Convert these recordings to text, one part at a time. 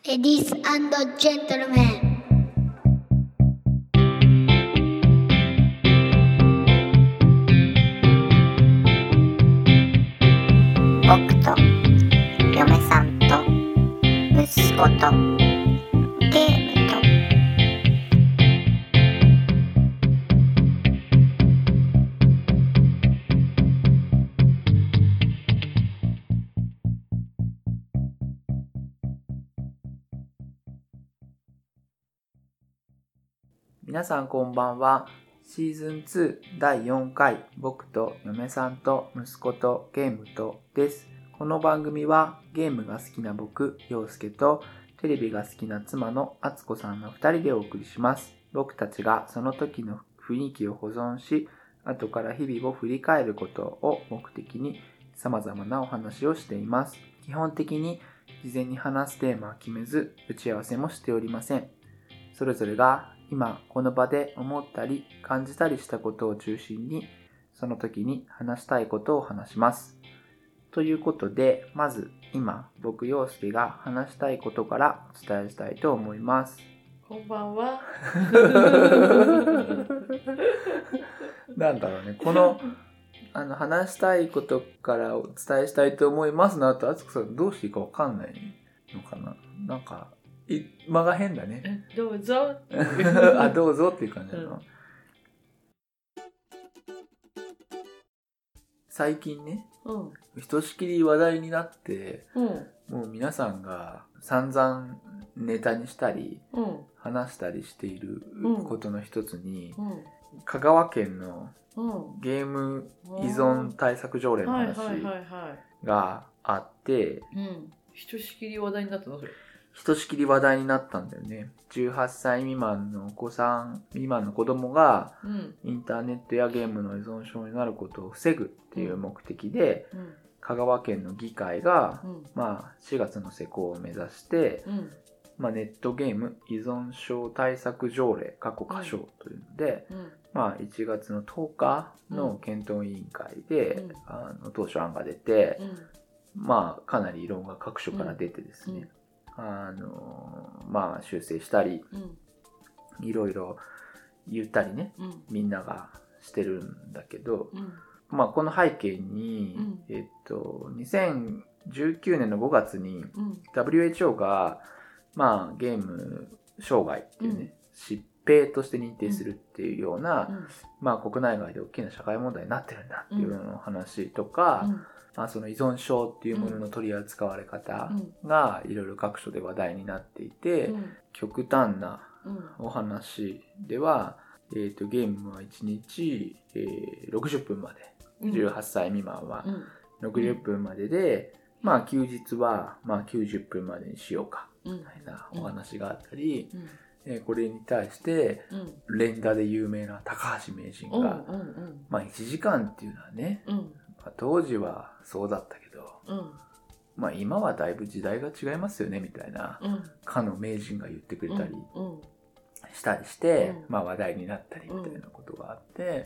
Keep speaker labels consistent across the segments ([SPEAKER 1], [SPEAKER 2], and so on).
[SPEAKER 1] Ladies and gentlemen. 僕と嫁さんと息子とゲームと
[SPEAKER 2] 皆さんこんばんは。シーズン2第4回僕と嫁さんと息子とゲームとです。この番組はゲームが好きな僕、陽介とテレビが好きな妻の敦子さんの2人でお送りします。僕たちがその時の雰囲気を保存し、後から日々を振り返ることを目的に様々なお話をしています。基本的に事前に話すテーマは決めず、打ち合わせもしておりません。それぞれが今この場で思ったり感じたりしたことを中心にその時に話したいことを話します。ということで、まず今僕陽介が話したいことからお伝えしたいと思います。
[SPEAKER 3] こんばんは。
[SPEAKER 2] なんだろうね、この話したいことからお伝えしたいと思いますの後、敦子さんどうしていいか分かんないのかな。なんか間が変だね。
[SPEAKER 3] どうぞ。
[SPEAKER 2] あ、どうぞっていう感じだな。最近ね、ひとしきり話題になって、もう皆さんが散々ネタにしたり、話したりしていることの一つに、香川県のゲーム依存対策条例の話があって、
[SPEAKER 3] ひとしきり話題になったのそれ。
[SPEAKER 2] ひとしきり話題になったんだよね。18歳未満のお子さん、未満の子供が、インターネットやゲームの依存症になることを防ぐっていう目的で、香川県の議会が、4月の施行を目指して、ネットゲーム依存症対策条例過去箇所というので、1月の10日の検討委員会で、当初案が出て、かなり異論が各所から出てですね、修正したり、いろいろ言ったりね、みんながしてるんだけど、この背景に、2019年の5月に WHO が、ゲーム障害っていうね、疾病として認定するっていうような、国内外で大きな社会問題になってるんだっていうような話とか、その依存症っていうものの取り扱われ方がいろいろ各所で話題になっていて、極端なお話では、ゲームは1日、60分まで、18歳未満は60分までで、休日は90分までにしようかみたいなお話があったり、これに対して連打で有名な高橋名人が、1時間っていうのはね、当時はそうだったけど、今はだいぶ時代が違いますよねみたいな、かの名人が言ってくれたりしたりして、話題になったりみたいなことがあって、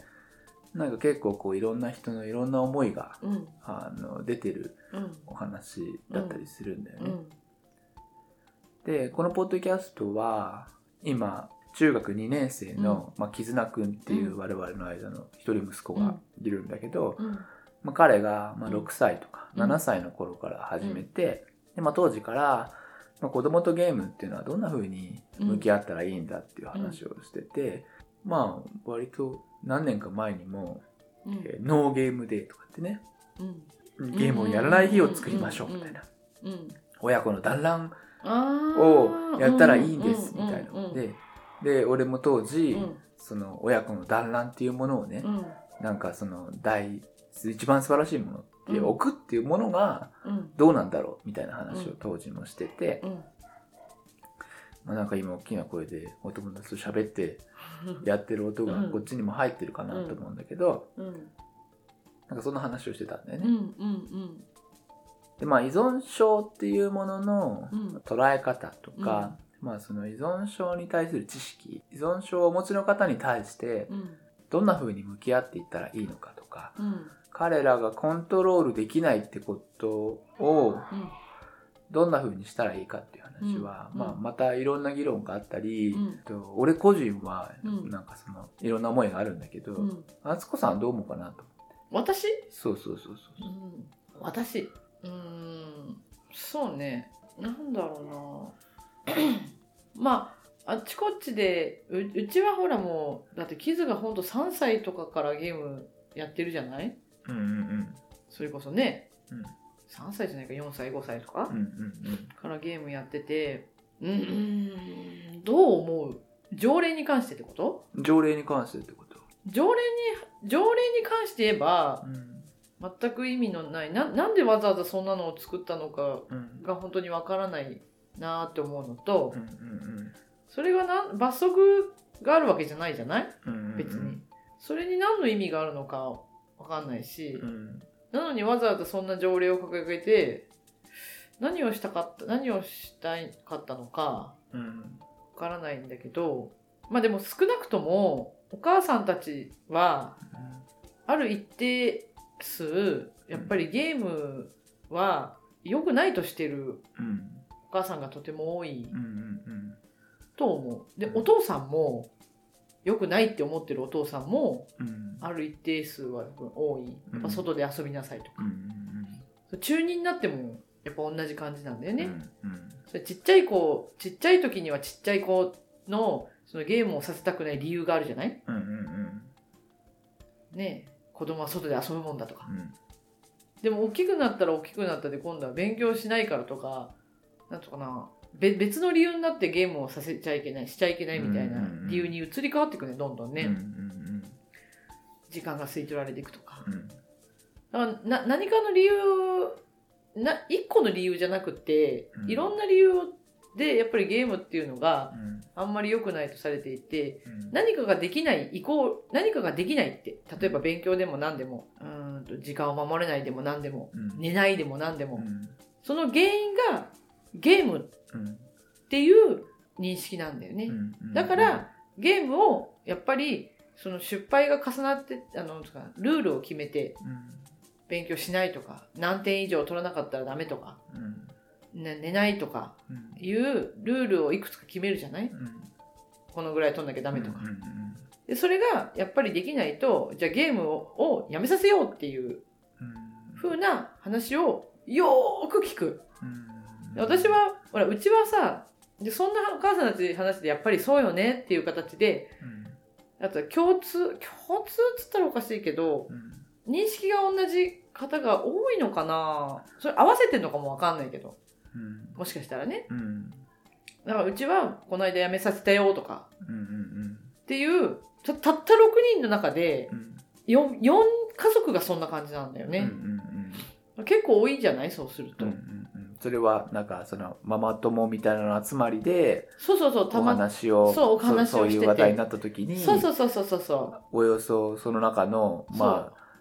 [SPEAKER 2] なんか結構こういろんな人のいろんな思いが、出てるお話だったりするんだよね。で、このポッドキャストは今中学2年生の、絆くんっていう我々の間の一人息子がいるんだけど、彼が6歳とか7歳の頃から始めて、で当時から、子供とゲームっていうのはどんな風に向き合ったらいいんだっていう話をしてて、割と何年か前にも、ノーゲームデーとかってね、ゲームをやらない日を作りましょうみたいな、親子の団らんをやったらいいんですみたいなので、俺も当時、その親子の団らんっていうものをね、なんかその一番素晴らしいものって置くっていうものがどうなんだろうみたいな話を当時もしてて、なんか今大きな声でお友達と喋ってやってる音がこっちにも入ってるかなと思うんだけど、なんかそんな話をしてたんだよね。で依存症っていうものの捉え方とか、その依存症に対する知識、依存症をお持ちの方に対してどんな風に向き合っていったらいいのかとか、彼らがコントロールできないってことをどんな風にしたらいいかっていう話話は、
[SPEAKER 3] うん
[SPEAKER 2] まあ、またいろんな議論があったり、
[SPEAKER 3] うん
[SPEAKER 2] 俺個人は
[SPEAKER 3] うん
[SPEAKER 2] なんかそのいろんな思いがあるんだけど、敦子さんはどう思うかなと。
[SPEAKER 3] 私、
[SPEAKER 2] そうそうそうそう。
[SPEAKER 3] 私そうね、なんだろうなまああっちこっちでうちはほらもうだってキズがほんと3歳とかからゲームやってるじゃない。
[SPEAKER 2] うんうんうん
[SPEAKER 3] それこそね、
[SPEAKER 2] うん
[SPEAKER 3] 3歳じゃないか4歳5歳とか、
[SPEAKER 2] うんうん
[SPEAKER 3] からゲームやっててどう思う？条例に関してってこと？
[SPEAKER 2] 条例に関してってこと？
[SPEAKER 3] 条例に関して言えば、全く意味のないなんでわざわざそんなのを作ったのかが本当にわからないなって思うのと、それが罰則があるわけじゃないじゃない、別にそれに何の意味があるのかわかんないし、なのにわざわざそんな条例を掲げて何をしたいかったのかわからないんだけど、まあでも少なくともお母さんたちはある一定数やっぱりゲームは良くないとしてるお母さんがとても多いと思う。でお父さんも良くないって思ってるお父さんもある一定数は多い。やっぱ外で遊びなさいとか、中二になってもやっぱ同じ感じなんだよね。それちっちゃい時にはちっちゃい子のそのゲームをさせたくない理由があるじゃない、ねえ、子供は外で遊ぶもんだとか、でも大きくなったら大きくなったで今度は勉強しないからとかなんとかな、別の理由になってゲームをさせちゃいけないしちゃいけないみたいな理由に移り変わっていくね、どんどんね、時間が吸い取られていくとか、だから何かの理由一個の理由じゃなくて、いろんな理由でやっぱりゲームっていうのがあんまり良くないとされていて、何かができない何かができないって、例えば勉強でも何でも時間を守れないでも何でも、寝ないでも何でも、その原因がゲームっていう認識なんだよね。だからゲームをやっぱりその失敗が重なってルールを決めて勉強しないとか、何点以上取らなかったらダメとか、寝ないとかいうルールをいくつか決めるじゃない、このぐらい取んなきゃダメとか、でそれがやっぱりできないと、じゃあゲームをやめさせようっていう風な話をよーく聞く。私はほらうちはさ、でそんなお母さんたち話でやっぱりそうよねっていう形で、あと共通っつったらおかしいけど、認識が同じ方が多いのかな、それ合わせてんのかもわかんないけど、もしかしたらね、だからうちはこの間辞めさせたよとかっていうたった6人の中で 4家族がそんな感じなんだよね、結構多いんじゃない？そうすると、
[SPEAKER 2] それはなんかそのママ友みたいなの集まりで
[SPEAKER 3] お
[SPEAKER 2] 話をそういう話題になった時に、およそその中のまあ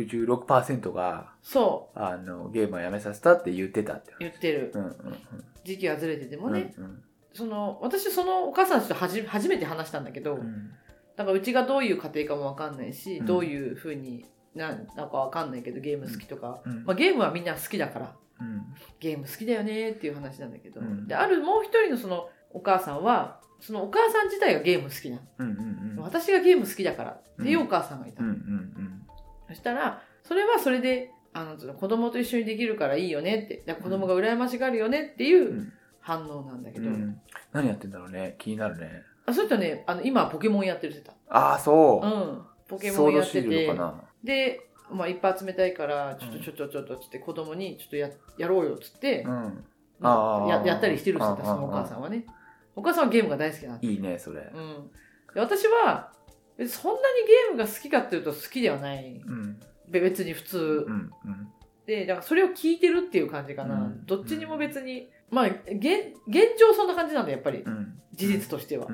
[SPEAKER 2] 66% がゲームをやめさせたって言ってたって
[SPEAKER 3] 言ってる、時期がずれててもね、私そのお母さんと初めて話したんだけど、だからうちがどういう家庭かも分かんないし、どういうふうになんか分かんないけどゲーム好きとか、ゲームはみんな好きだから、ゲーム好きだよねっていう話なんだけど、であるもう一人のそのお母さんはそのお母さん自体がゲーム好きな、私がゲーム好きだからっていうお母さんがいた、そしたらそれはそれで子供と一緒にできるからいいよねって、子供が羨ましがるよねっていう反応なんだけど、
[SPEAKER 2] 何やってんだろうね、気になるね。
[SPEAKER 3] そういったね、今ポケモンやってるって言ってた。
[SPEAKER 2] ああそう、
[SPEAKER 3] ポケモンやってて、
[SPEAKER 2] かな。
[SPEAKER 3] でまあいっぱい集めたいからちょっとつって子供にちょっとやろうよっつって、やったりしてるって言ってた、そのお母さんはね。お母さんはゲームが大好きなん
[SPEAKER 2] いいねそれ。
[SPEAKER 3] で私はそんなにゲームが好きかっていうと好きではない、別に普通、でだからそれを聞いてるっていう感じかな、どっちにも別に、まあ現状そんな感じなんだやっぱり、事実としては、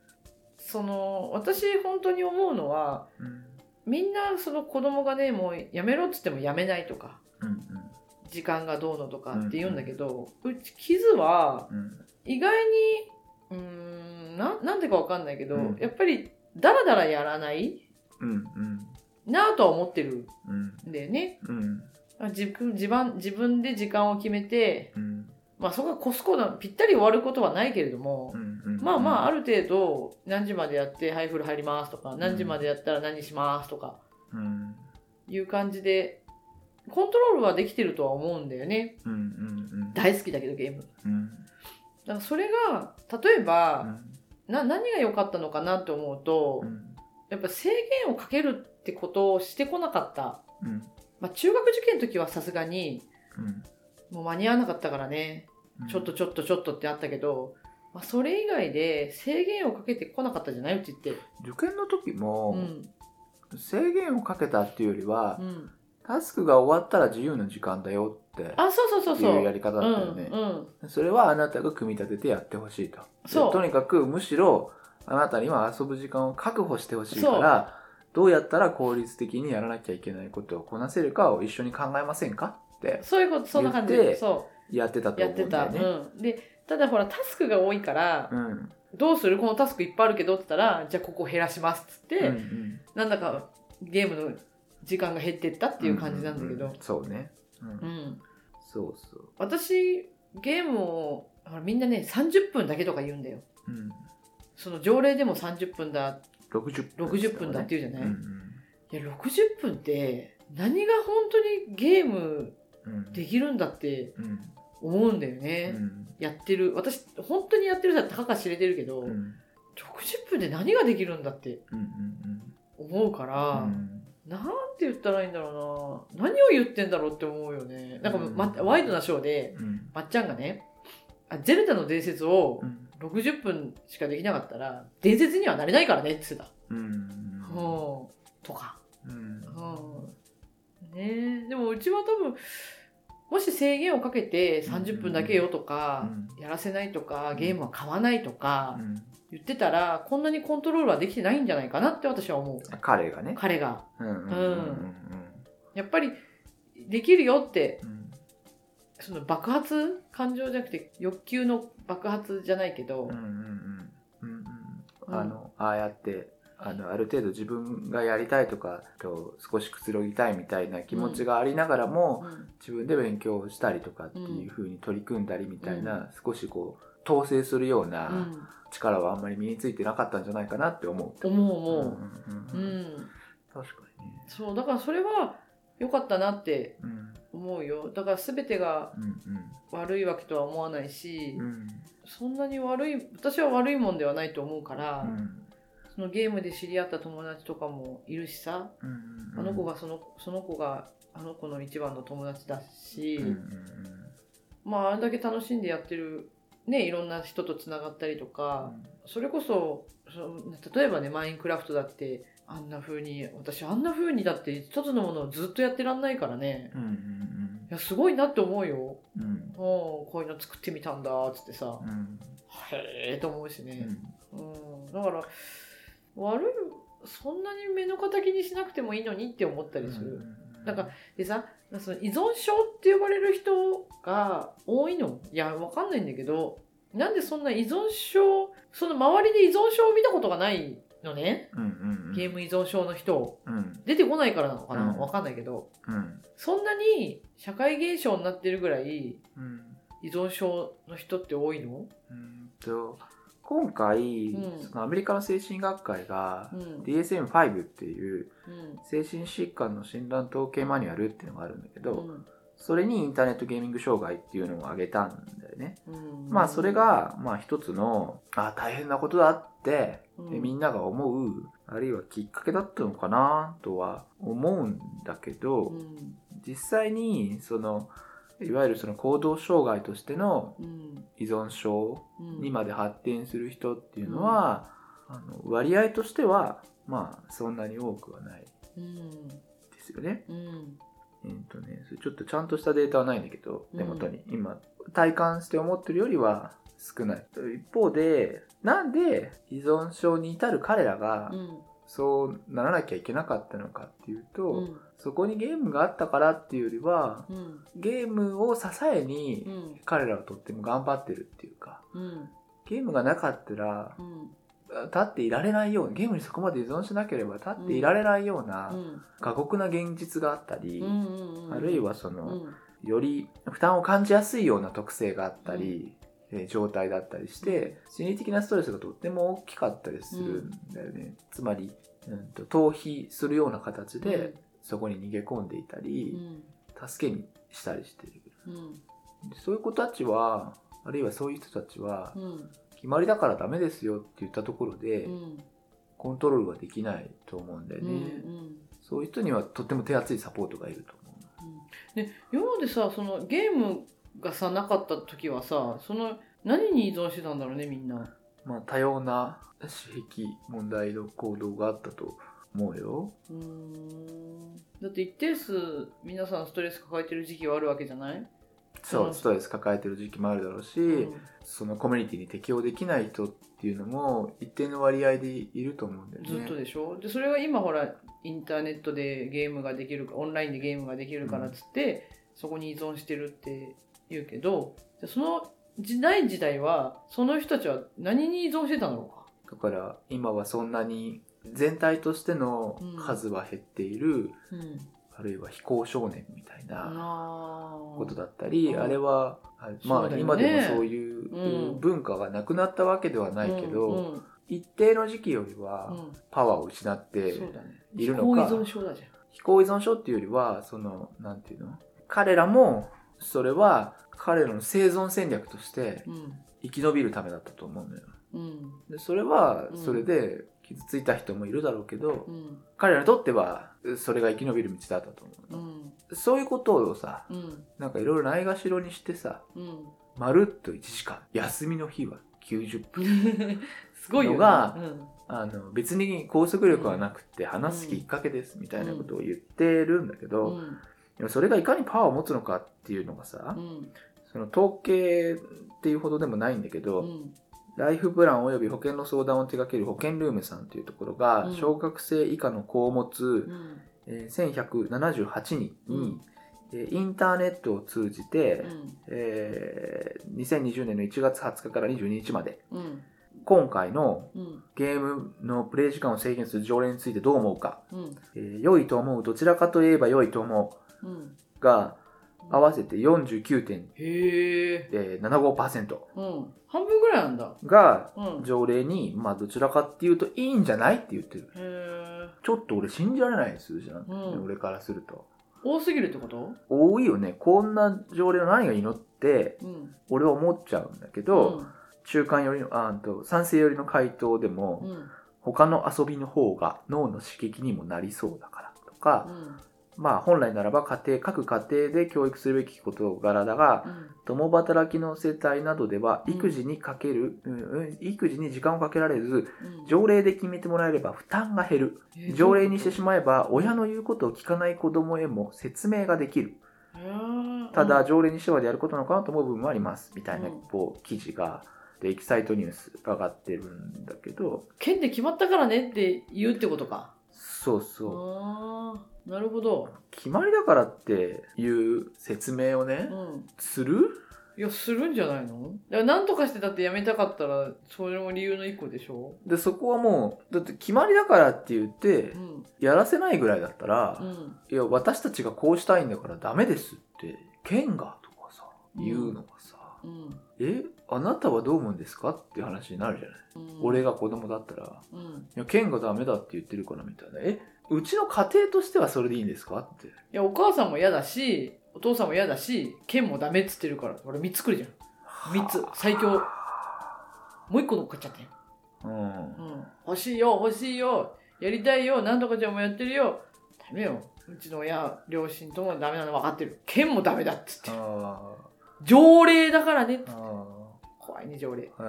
[SPEAKER 3] 私本当に思うのは、みんなその子供がねもうやめろっつってもやめないとか、時間がどうのとかって言うんだけど、うちキズは意外になんでかわかんないけど、やっぱりダラダラやらないなぁとは思ってるんだよね。自分で時間を決めてまあそこがコスコぴったり終わることはないけれども、まあまあある程度何時までやってはい風呂入りますとか、何時までやったら何しますとか、いう感じでコントロールはできてるとは思うんだよね。大好きだけどゲーム。だからそれが例えば、何が良かったのかなって思うと、やっぱ制限をかけるってことをしてこなかった。まあ中学受験の時はさすがに、もう間に合わなかったからね、ちょっとってあったけど、まあ、それ以外で制限をかけてこなかったじゃない、うちって。
[SPEAKER 2] 受験の時も、制限をかけたっていうよりは、タスクが終わったら自由の時間だよっていうやり方だったよね。それはあなたが組み立ててやってほしいと。とにかくむしろあなたには遊ぶ時間を確保してほしいから、どうやったら効率的にやらなきゃいけないことをこなせるかを一緒に考えませんかって。
[SPEAKER 3] そういうこと、そんな感じで
[SPEAKER 2] やってたと思うんだよね。
[SPEAKER 3] で、ただほらタスクが多いから、どうするこのタスクいっぱいあるけどって言ったら、じゃあここ減らしますっつって、なんだかゲームの時間が減ってったっていう感じなんだけど。
[SPEAKER 2] そうね。そうそう。
[SPEAKER 3] 私、ゲームを、みんなね、30分だけとか言うんだよ。その条例でも30分だ、60分だって言うじゃない、いや、60分って、何が本当にゲームできるんだって思うんだよね。やってる。私、本当にやってる人はたかが知れてるけど、60分で何ができるんだって思うから、なんて言ったらいいんだろうな。何を言ってんだろうって思うよね。なんか、ワイドなショーで、まっちゃんがね、ゼルダの伝説を60分しかできなかったら、伝説にはなれないからねって言ってた。とか。ね、でもうちは多分、もし制限をかけて30分だけよとか、やらせないとか、ゲームは買わないとか、言ってたら、こんなにコントロールはできてないんじゃないかなって私は思う。
[SPEAKER 2] 彼がね。
[SPEAKER 3] 彼が。やっぱり、できるよって、その爆発感情じゃなくて、欲求の爆発じゃないけど、
[SPEAKER 2] ああやって、ある程度自分がやりたいとかと少しくつろぎたいみたいな気持ちがありながらも、自分で勉強したりとかっていう風に取り組んだりみたいな、少しこう統制するような力はあんまり身についてなかったんじゃないかなって思う。
[SPEAKER 3] 確かにね。そう、だからそれは良かったなって思うよ。だから全てが悪いわけとは思わないし、そんなに私は悪いもんではないと思うから、そのゲームで知り合った友達とかもいるしさ、あの子がその子があの子の一番の友達だし、まああれだけ楽しんでやってるね、いろんな人とつながったりとか、それこそ例えばね、マインクラフトだって私あんな風にだって一つのものをずっとやってらんないからね、いやすごいなって思うよ、こういうの作ってみたんだっつってさ、へえと思うしね、だからそんなに目の敵にしなくてもいいのにって思ったりする。なんかでさ、その依存症って呼ばれる人が多いの？いや、わかんないんだけど、なんでそんな依存症、その周りで依存症を見たことがないのね。ゲーム依存症の人、出てこないからなのかな、わかんないけど、そんなに社会現象になってるぐらい、依存症の人って多いの？
[SPEAKER 2] 今回、そのアメリカの精神学会が DSM-5 っていう精神疾患の診断統計マニュアルっていうのがあるんだけど、それにインターネットゲーミング障害っていうのを挙げたんだよね。まあそれがまあ一つの大変なことだってみんなが思う、あるいはきっかけだったのかなとは思うんだけど、実際にいわゆるその行動障害としての依存症にまで発展する人っていうのは、割合としてはまあそんなに多くはないですよね。それちょっとちゃんとしたデータはないんだけど、手元に今体感して思ってるよりは少ない。一方で、なんで依存症に至る彼らがそうならなきゃいけなかったのかっていうと、そこにゲームがあったからっていうよりは、ゲームを支えに彼らはとっても頑張ってるっていうか、ゲームがなかったら、立っていられないような、ゲームにそこまで依存しなければ立っていられないような過酷な現実があったり、あるいはより負担を感じやすいような特性があったり、状態だったりして心理的なストレスがとっても大きかったりするんだよね、つまり、逃避するような形でそこに逃げ込んでいたり、助けにしたりしている、そういう子たちはあるいはそういう人たちは、決まりだからダメですよって言ったところで、コントロールはできないと思うんだよね、そういう人にはとっても手厚いサポートがいると思う、
[SPEAKER 3] で今までさそのゲームがさなかった時はさその何に依存してたんだろうねみんな。
[SPEAKER 2] まあ多様な刺激問題の行動があったと思うよ。
[SPEAKER 3] だって一定数皆さんストレス抱えてる時期はあるわけじゃない？
[SPEAKER 2] そう、ストレス抱えてる時期もあるだろうし、そのコミュニティに適応できない人っていうのも一定の割合でいると思うんだよね。
[SPEAKER 3] ずっとでしょ。でそれが今ほらインターネットでゲームができるオンラインでゲームができるからっつって、そこに依存してるって言うけど、その時代はその人たちは何に依存してたんだろうか。
[SPEAKER 2] だから今はそんなに全体としての数は減っている、あるいは非行少年みたいなことだったり、あれはまあ今でもそういう文化がなくなったわけではないけど、一定の時期よりはパワーを失っているのか、
[SPEAKER 3] 非行依存症だじゃん。
[SPEAKER 2] 非行依存症っていうよりはそのなんていうの、彼らもそれは彼らの生存戦略として生き延びるためだったと思うのよ、でそれはそれで傷ついた人もいるだろうけど、彼らにとってはそれが生き延びる道だったと思う、そういうことをさ、なんかいろいろないがしろにしてさ、まるっと1時間休みの日は90分
[SPEAKER 3] すごいよ、
[SPEAKER 2] のが、別に拘束力はなくて話すきっかけですみたいなことを言ってるんだけど、それがいかにパワーを持つのかっていうのがさ、その統計っていうほどでもないんだけど、ライフプランおよび保険の相談を手掛ける保険ルームさんというところが、小学生以下の子を持つ、1178人に、インターネットを通じて、2020年の1月20日から22日まで、今回のゲームのプレイ時間を制限する条例についてどう思うか、良いと思う、どちらかといえば良いと思うが合わせて 49.75%、
[SPEAKER 3] 半分ぐらいなんだ
[SPEAKER 2] が条例に、まあどちらかっていうといいんじゃないって言ってる。ちょっと俺信じられない数字なんだよね、俺からすると。
[SPEAKER 3] 多すぎるってこと？
[SPEAKER 2] 多いよね。こんな条例の何がいいのって、俺は思っちゃうんだけど、中間よりの賛成よりの回答でも、他の遊びの方が脳の刺激にもなりそうだからとか、まあ本来ならば各家庭で教育するべき事柄だが、共働きの世帯などでは育児に時間をかけられず、条例で決めてもらえれば負担が減る。条例にしてしまえば親の言うことを聞かない子供へも説明ができる。ただ条例にしてはでやることなのかなと思う部分もありますみたいな記事がエキサイトニュースが上がってるんだけど、
[SPEAKER 3] 県で決まったからねって言うってことか。
[SPEAKER 2] そうそう。
[SPEAKER 3] なるほど。
[SPEAKER 2] 決まりだからっていう説明をね、する？
[SPEAKER 3] いや、するんじゃないの？だから何とかしてだってやめたかったらそれも理由の一個でしょ。
[SPEAKER 2] でそこはもうだって決まりだからって言って、やらせないぐらいだったら、いや私たちがこうしたいんだからダメですって県がとかさ言うのがさ、あなたはどう思うんですかって話になるじゃない、俺が子供だったら、いや県がダメだって言ってるからみたいな、うちの家庭としてはそれでいいんですかって。い
[SPEAKER 3] やお母さんも嫌だしお父さんも嫌だし県もダメっつってるから俺3つくるじゃん。3つ最強。もう1個乗っかっちゃって、欲しいよ欲しいよやりたいよなんとかちゃんもやってるよ。ダメよ、うちの両親ともダメなの分かってる。県もダメだっつってる。条例だからねって。怖いね条例。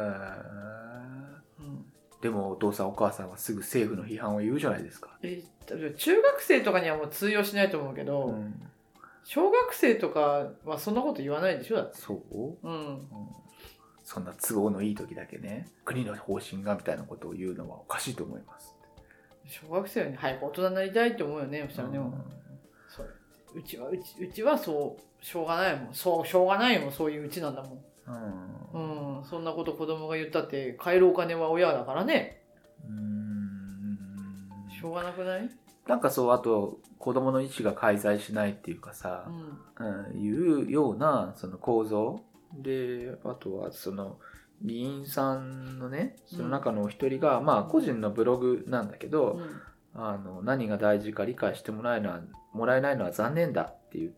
[SPEAKER 2] でもお父さんお母さんはすぐ政府の批判を言うじゃないですか。
[SPEAKER 3] 中学生とかにはもう通用しないと思うけど、小学生とかはそんなこと言わないでしょだって。
[SPEAKER 2] そう？そんな都合のいい時だけね、国の方針がみたいなことを言うのはおかしいと思います。
[SPEAKER 3] 小学生に早く大人になりたいって思うよね。そしたらね、うちはそうしょうがないもん。しょうがないもん、そういううちなんだもん。そんなこと子供が言ったって帰るお金は親だからね。しょうがなくない？
[SPEAKER 2] なんかそう、あと子供の意思が介在しないっていうかさ、いうようなその構造で、あとはその議員さんのね、その中のお一人が、まあ個人のブログなんだけど、何が大事か理解してもらえないのは残念だって言って、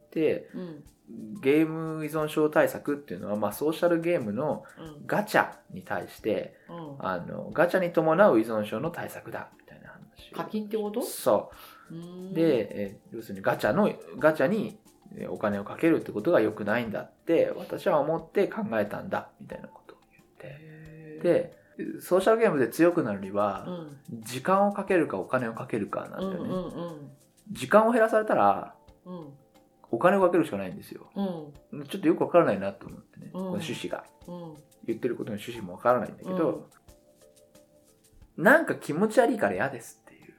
[SPEAKER 2] ゲーム依存症対策っていうのは、まあ、ソーシャルゲームのガチャに対して、ガチャに伴う依存症の対策だみたいな話。
[SPEAKER 3] 課金ってこと？
[SPEAKER 2] そう。で、要するにガチャにお金をかけるってことが良くないんだって私は思って考えたんだみたいなことを言って、でソーシャルゲームで強くなるには、時間をかけるかお金をかけるかなんだよね。時間を減らされたら、お金をかけるしかないんですよ。ちょっとよくわからないなと思ってね、この趣旨が、言ってることの趣旨もわからないんだけど、なんか気持ち悪いから嫌ですっていう、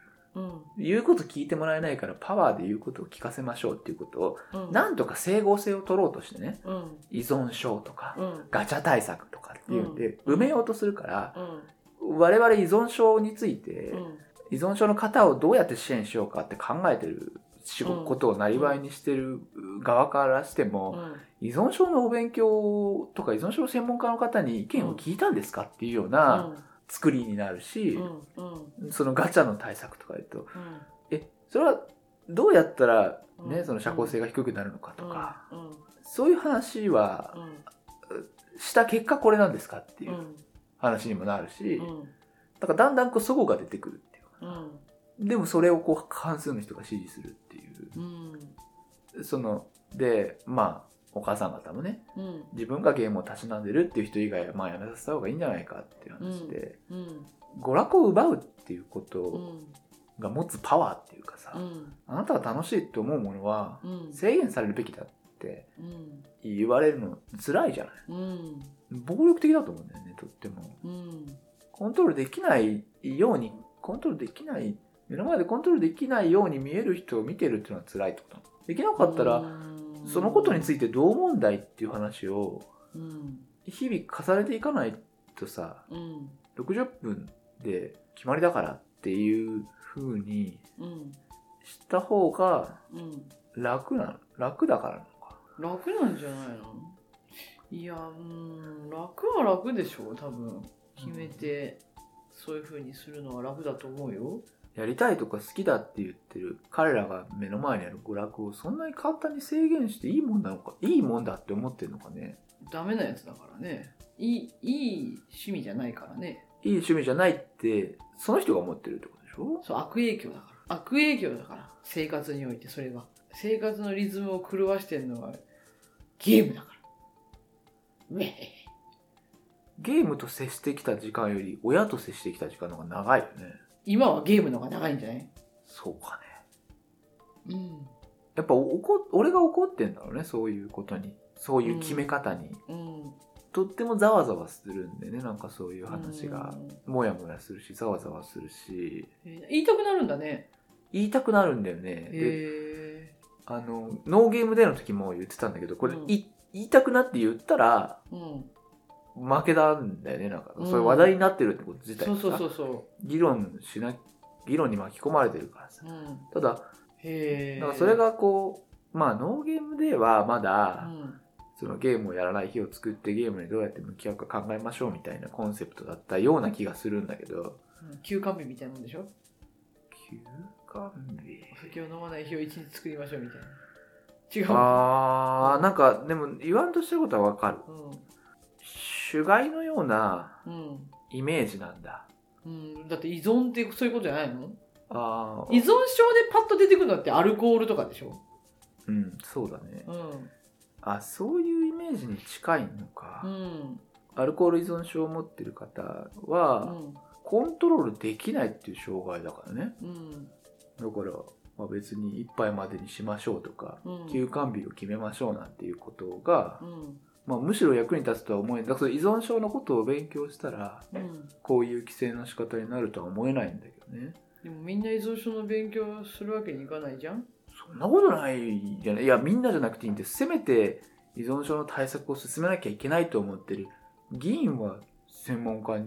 [SPEAKER 2] 言うこと聞いてもらえないからパワーで言うことを聞かせましょうっていうことを、なんとか整合性を取ろうとしてね、依存症とか、ガチャ対策とかっていうんで埋めようとするから、我々依存症について、依存症の方をどうやって支援しようかって考えてることをなりわいにしてる側からしても、依存症のお勉強とか依存症専門家の方に意見を聞いたんですかっていうような作りになるし、そのガチャの対策とか言うと、それはどうやったらね、その社交性が低くなるのかとか、そういう話はした結果これなんですかっていう話にもなるし、だからだんだんこう齟齬が出てくるっていうか、でもそれをこう半数の人が支持するっていう、そのでまあお母さん方もね、自分がゲームをたしなんでるっていう人以外はまあやめさせた方がいいんじゃないかっていう話で、娯楽を奪うっていうことが持つパワーっていうかさ、あなたが楽しいと思うものは制限されるべきだって言われるの辛いじゃない、暴力的だと思うんだよね、とっても、コントロールできないように目の前でコントロールできないように見える人を見てるっていうのは辛いってこと。できなかったらそのことについてどう問題っていう話を日々重ねていかないとさ、60分で決まりだからっていう風にした方が楽だからなのか。
[SPEAKER 3] 楽なんじゃないの？いや、楽は楽でしょ、多分。決めてそういう風にするのは楽だと思うよ。
[SPEAKER 2] やりたいとか好きだって言ってる彼らが目の前にある娯楽をそんなに簡単に制限していいもんなのか、いいもんだって思ってるのかね。
[SPEAKER 3] ダメなやつだからね。いい趣味じゃないからね。
[SPEAKER 2] いい趣味じゃないってその人が思ってるってことでしょ。
[SPEAKER 3] そう、悪影響だから。悪影響だから、生活において。それは生活のリズムを狂わしてるのはゲームだから。
[SPEAKER 2] ゲームと接してきた時間より親と接してきた時間の方が長いよね。
[SPEAKER 3] 今はゲームの方が長いんじゃない？
[SPEAKER 2] そうかね。やっぱ俺が怒ってんだろうね、そういうことに、そういう決め方に、とってもざわざわするんでね、なんかそういう話がもやもやするしざわざわするし、
[SPEAKER 3] 言いたくなるんだね。
[SPEAKER 2] 言いたくなるんだよね。で、ノーゲームでの時も言ってたんだけど、これ、言いたくなって言ったら、負けなんだよね。なんかそういう話題になってるってこと自体がさ、議論に巻き込まれてるからさ、ただなんかそれがこう、まあノーゲームではまだ、そのゲームをやらない日を作ってゲームにどうやって向き合うか考えましょうみたいなコンセプトだったような気がするんだけど、
[SPEAKER 3] 休館日みたいなもんでしょ。
[SPEAKER 2] 休館日、
[SPEAKER 3] お酒を飲まない日を一日作りましょうみたいな。違う。
[SPEAKER 2] なんかでも言わんとしてることはわかる。主害のようなイメージなんだ。
[SPEAKER 3] だって依存ってそういうことじゃないの？依存症でパッと出てくるのってアルコールとかでしょ？
[SPEAKER 2] そうだね。そういうイメージに近いのか。アルコール依存症を持ってる方は、コントロールできないっていう障害だからね。だから、まあ、別に一杯までにしましょうとか、休館日を決めましょうなんていうことが、まあ、むしろ役に立つとは思えない。だから依存症のことを勉強したら、こういう規制の仕方になるとは思えないんだけどね。
[SPEAKER 3] でもみんな依存症の勉強するわけにいかないじゃん。
[SPEAKER 2] そんなことないじゃない。いや、みんなじゃなくていいんです。せめて依存症の対策を進めなきゃいけないと思ってる議員は専門家に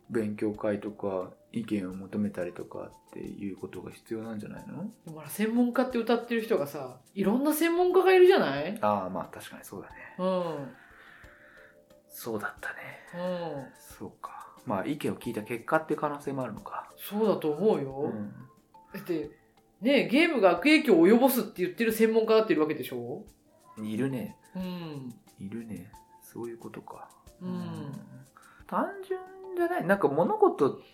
[SPEAKER 2] 勉強会とか意見を求めたりとかっていうことが必要なんじゃないの？
[SPEAKER 3] でも専門家って歌ってる人がさ、いろんな専門家がいるじゃない？
[SPEAKER 2] ああ、まあ確かにそうだね。
[SPEAKER 3] うん。
[SPEAKER 2] そうだったね。
[SPEAKER 3] うん。
[SPEAKER 2] そうか。まあ意見を聞いた結果っていう可能性もあるのか。
[SPEAKER 3] そうだと思うよ。
[SPEAKER 2] うん、
[SPEAKER 3] だってね、ゲームが悪影響を及ぼすって言ってる専門家だっているわけでしょ？
[SPEAKER 2] いるね。
[SPEAKER 3] うん。
[SPEAKER 2] いるね。そういうことか。
[SPEAKER 3] うん。
[SPEAKER 2] 単純じゃない。なんか物事って、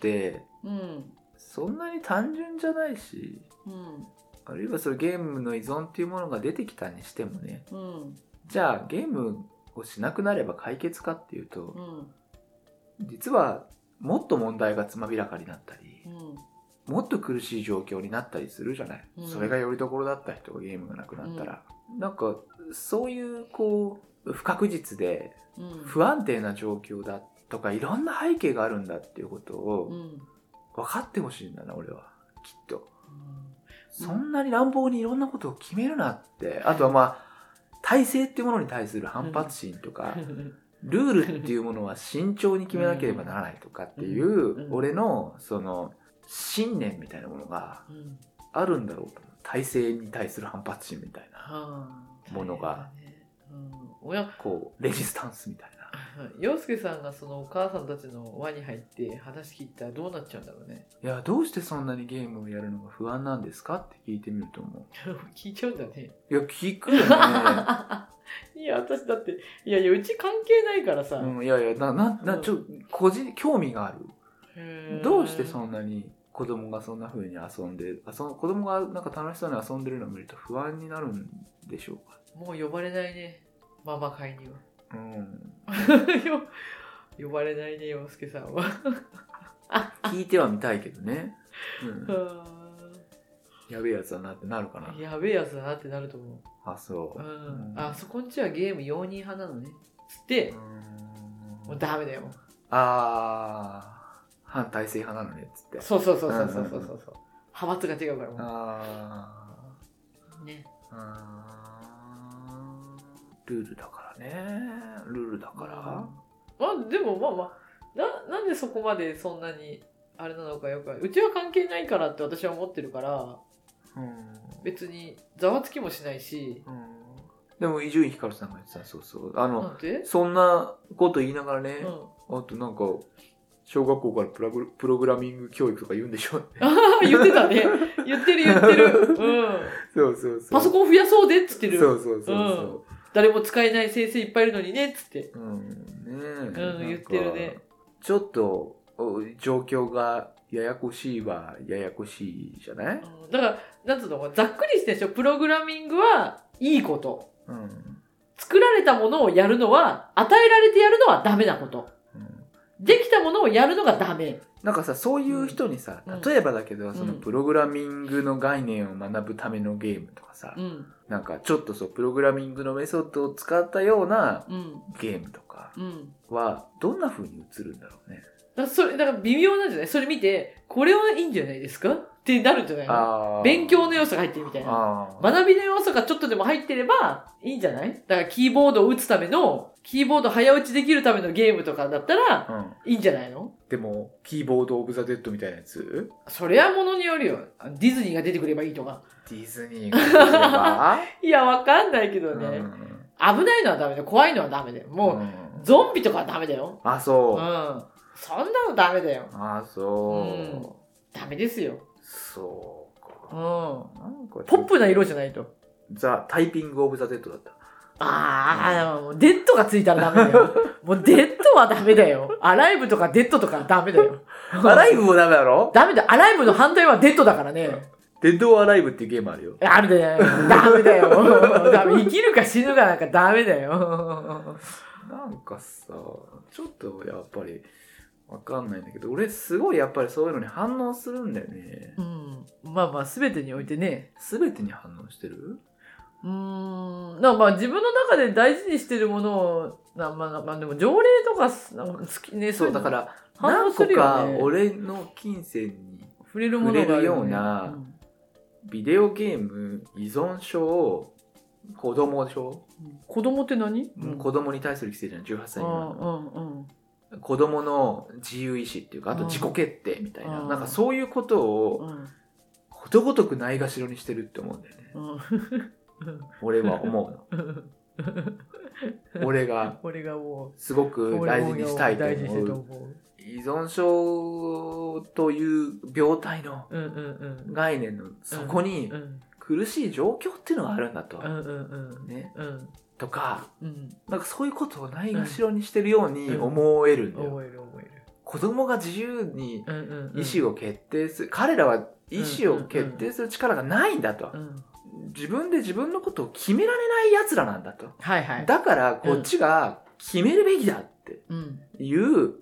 [SPEAKER 3] うん。
[SPEAKER 2] そんなに単純じゃないし、
[SPEAKER 3] うん。
[SPEAKER 2] あるいはそれゲームの依存っていうものが出てきたにしてもね、
[SPEAKER 3] うん。
[SPEAKER 2] じゃあゲームをしなくなれば解決かっていうと、
[SPEAKER 3] うん。
[SPEAKER 2] 実はもっと問題がつまびらかになったり、
[SPEAKER 3] うん。
[SPEAKER 2] もっと苦しい状況になったりするじゃない、
[SPEAKER 3] うん、
[SPEAKER 2] それがよりどころだった人がゲームがなくなったら、なんかそういうこう不確実で不安定な状況だとかいろんな背景があるんだっていうことを分かってほしいんだな、俺はきっと、そんなに乱暴にいろんなことを決めるなって。あとはまあ体制っていうものに対する反発心とか、ルールっていうものは慎重に決めなければならないとかっていう俺のその信念みたいなものがあるんだろうと。体制に対する反発心みたいなものがこうレジスタンスみたいな。
[SPEAKER 3] 陽介さんがそのお母さんたちの輪に入って話聞いたらどうなっちゃうんだろうね。
[SPEAKER 2] いや、どうしてそんなにゲームをやるのが不安なんですかって聞いてみると思う。
[SPEAKER 3] 聞いちゃうんだね。
[SPEAKER 2] いや、聞くよね。
[SPEAKER 3] いや、私だって、いやうち関係ないからさ。
[SPEAKER 2] いやいや、ちょっと個人興味がある。どうしてそんなに子供がそんな風に遊んで、子供がなんか楽しそうに遊んでるのを見ると不安になるんでしょうか。
[SPEAKER 3] もう呼ばれないね、ママ会には。呼ばれないね、陽介さんは。
[SPEAKER 2] 聞いてはみたいけどね。やべえやつだなってなるかな。
[SPEAKER 3] やべえやつだなってなると思う。
[SPEAKER 2] あ、そう。
[SPEAKER 3] あそこんちはゲーム容認派なのね。つって、もうダメだよ。
[SPEAKER 2] 反体制派なのねっつって。
[SPEAKER 3] そう。派閥が違うからもう。ね。
[SPEAKER 2] ルールだからね。ルールだから。
[SPEAKER 3] まあでもなんでそこまでそんなにあれなのかよく。うちは関係ないからって私は思ってるから、別にざわつきもしないし。
[SPEAKER 2] でも伊集院光さんが言ってた、そう
[SPEAKER 3] なんで
[SPEAKER 2] そんなこと言いながらね、あとなんか小学校からプログラミング教育とか言うんでしょって。
[SPEAKER 3] 言ってたね。言ってる。
[SPEAKER 2] そう
[SPEAKER 3] パソコン増やそうでっつってる。
[SPEAKER 2] そう。
[SPEAKER 3] 誰も使えない先生いっぱいいるのにねっつって。言ってるね。
[SPEAKER 2] ちょっと状況がややこしいはややこしいじゃない？
[SPEAKER 3] だからなんつうの、ざっくりしてでしょ。プログラミングはいいこと。作られたものをやるのは、与えられてやるのはダメなこと。できたものをやるのがダメ。
[SPEAKER 2] なんかさ、そういう人にさ、例えばだけど、そのプログラミングの概念を学ぶためのゲームとかさ、なんかちょっとプログラミングのメソッドを使ったようなゲームとかはどんな風に映るんだろうね。
[SPEAKER 3] だから微妙なんじゃない？それ見て、これはいいんじゃないですかってなるんじゃないの？勉強の要素が入ってるみたいな。学びの要素がちょっとでも入ってればいいんじゃない？だからキーボードを打つための、キーボード早打ちできるためのゲームとかだったらいいんじゃないの？
[SPEAKER 2] でも、キーボードオブザ・デッドみたいなやつ？
[SPEAKER 3] それはものによるよ。ディズニーが出てくればいいとか。
[SPEAKER 2] ディズニーが出てくれば
[SPEAKER 3] いや、わかんないけどね。危ないのはダメだよ。怖いのはダメだよ。もう、ゾンビとかはダメだよ。
[SPEAKER 2] そう。
[SPEAKER 3] そんなのダメだよ。
[SPEAKER 2] そう。
[SPEAKER 3] ダメですよ。
[SPEAKER 2] そうか。
[SPEAKER 3] なんかポップな色じゃないと。
[SPEAKER 2] タイピングオブザ・デッドだった。
[SPEAKER 3] もうデッドがついたらダメだよ。もうデッドはダメだよ。アライブとかデッドとかダメだよ。
[SPEAKER 2] アライブもダメだろ？
[SPEAKER 3] ダメだよ。アライブの反対はデッドだからね。
[SPEAKER 2] デッド・オア・アライブっていうゲームあるよ。
[SPEAKER 3] あるね。ダメだよ。生きるか死ぬかなんかダメだよ。
[SPEAKER 2] なんかさ、ちょっとやっぱりわかんないんだけど、俺すごいやっぱりそういうのに反応するんだよね。
[SPEAKER 3] まあ全てにおいてね。
[SPEAKER 2] 全てに反応してる？
[SPEAKER 3] なんか自分の中で大事にしてるものを、まあでも条例とかなんか好きね。
[SPEAKER 2] そうだから何個か俺の金銭に触れるようなビデオゲーム依存症、子供症。
[SPEAKER 3] 子供って何？
[SPEAKER 2] 子供に対する規制じゃない、18歳未満の。 子供の自由意志っていうか、あと自己決定みたいな、
[SPEAKER 3] うん
[SPEAKER 2] なんかそういうことをことごとくないがしろにしてるって思うんだよね。俺は思うの。俺が
[SPEAKER 3] もう
[SPEAKER 2] すごく大事にしたいと思う。依存症という病態の概念のそこに苦しい状況っていうのがあるんだと。ね。とか、なんかそういうことをないがしろにしてるように思えるんだよ。子供が自由に意思を決定する、彼らは意思を決定する力がないんだと。自分で自分のことを決められない奴らなんだと。だからこっちが決めるべきだっていう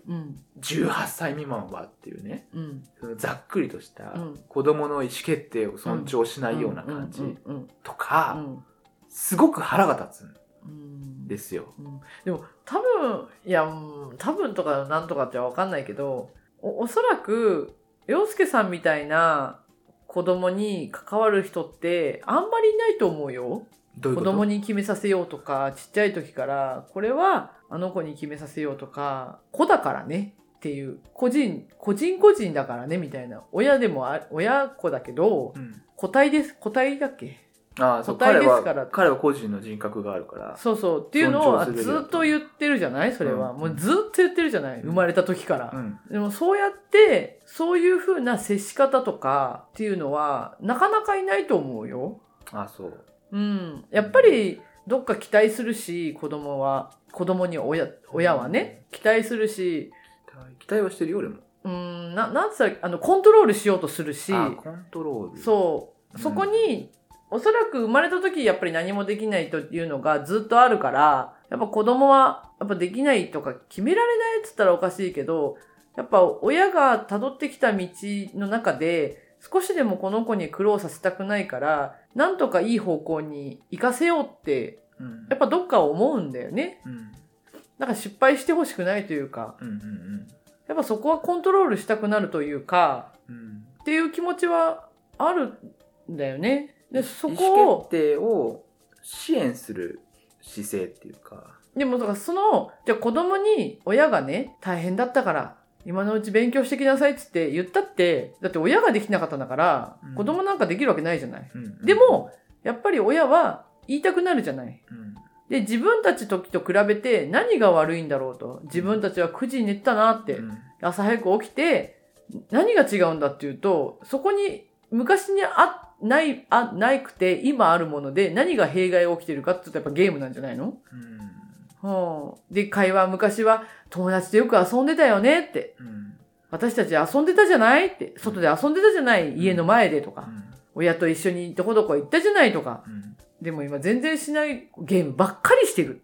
[SPEAKER 2] 18歳未満はっていうね、そのざっくりとした子供の意思決定を尊重しないような感じとか、すごく腹が立つんですよ。
[SPEAKER 3] でも多分とかなんとかってわかんないけど、おそらく陽介さんみたいな子供に関わる人ってあんまりいないと思うよ。
[SPEAKER 2] どういうこと？
[SPEAKER 3] 子供に決めさせようとか、ちっちゃい時からこれはあの子に決めさせようとか、子だからねっていう個人だからねみたいな、親子だけど、個体だっけ？
[SPEAKER 2] そう、彼は個人の人格があるから。
[SPEAKER 3] そうっていうのをずっと言ってるじゃない？それは、もうずっと言ってるじゃない？生まれた時から、でもそうやってそういう風な接し方とかっていうのはなかなかいないと思うよ。
[SPEAKER 2] そう。
[SPEAKER 3] やっぱりどっか期待するし、子供に親はね、期待するし、
[SPEAKER 2] 期待はしてるよ、俺も。
[SPEAKER 3] なんつったら、コントロールしようとするし、
[SPEAKER 2] コントロール。
[SPEAKER 3] そう。そこに、おそらく生まれた時やっぱり何もできないというのがずっとあるから、やっぱ子供はやっぱできないとか決められないっつったらおかしいけど、やっぱ親が辿ってきた道の中で少しでもこの子に苦労させたくないから、なんとかいい方向に行かせようって、やっぱどっか思うんだよね。なんか失敗してほしくないというか、やっぱそこはコントロールしたくなるというか、っていう気持ちはあるんだよね。で、そこを。
[SPEAKER 2] 意思決定を支援する姿勢っていうか。
[SPEAKER 3] でも、だからじゃあ子供に親がね、大変だったから、今のうち勉強してきなさいっつって言ったって、だって親ができなかったんだから、子供なんかできるわけないじゃない。でも、やっぱり親は言いたくなるじゃない。で、自分たち時と比べて何が悪いんだろうと。自分たちは9時に寝てたなって、朝早く起きて、何が違うんだっていうと、そこに昔にないくて今あるもので何が弊害が起きてるかって言うとやっぱゲームなんじゃないの？で、昔は友達とよく遊んでたよねって。私たち遊んでたじゃないって。外で遊んでたじゃない、家の前でとか。親と一緒にどこどこ行ったじゃないとか。でも今全然しないゲームばっかりしてるって。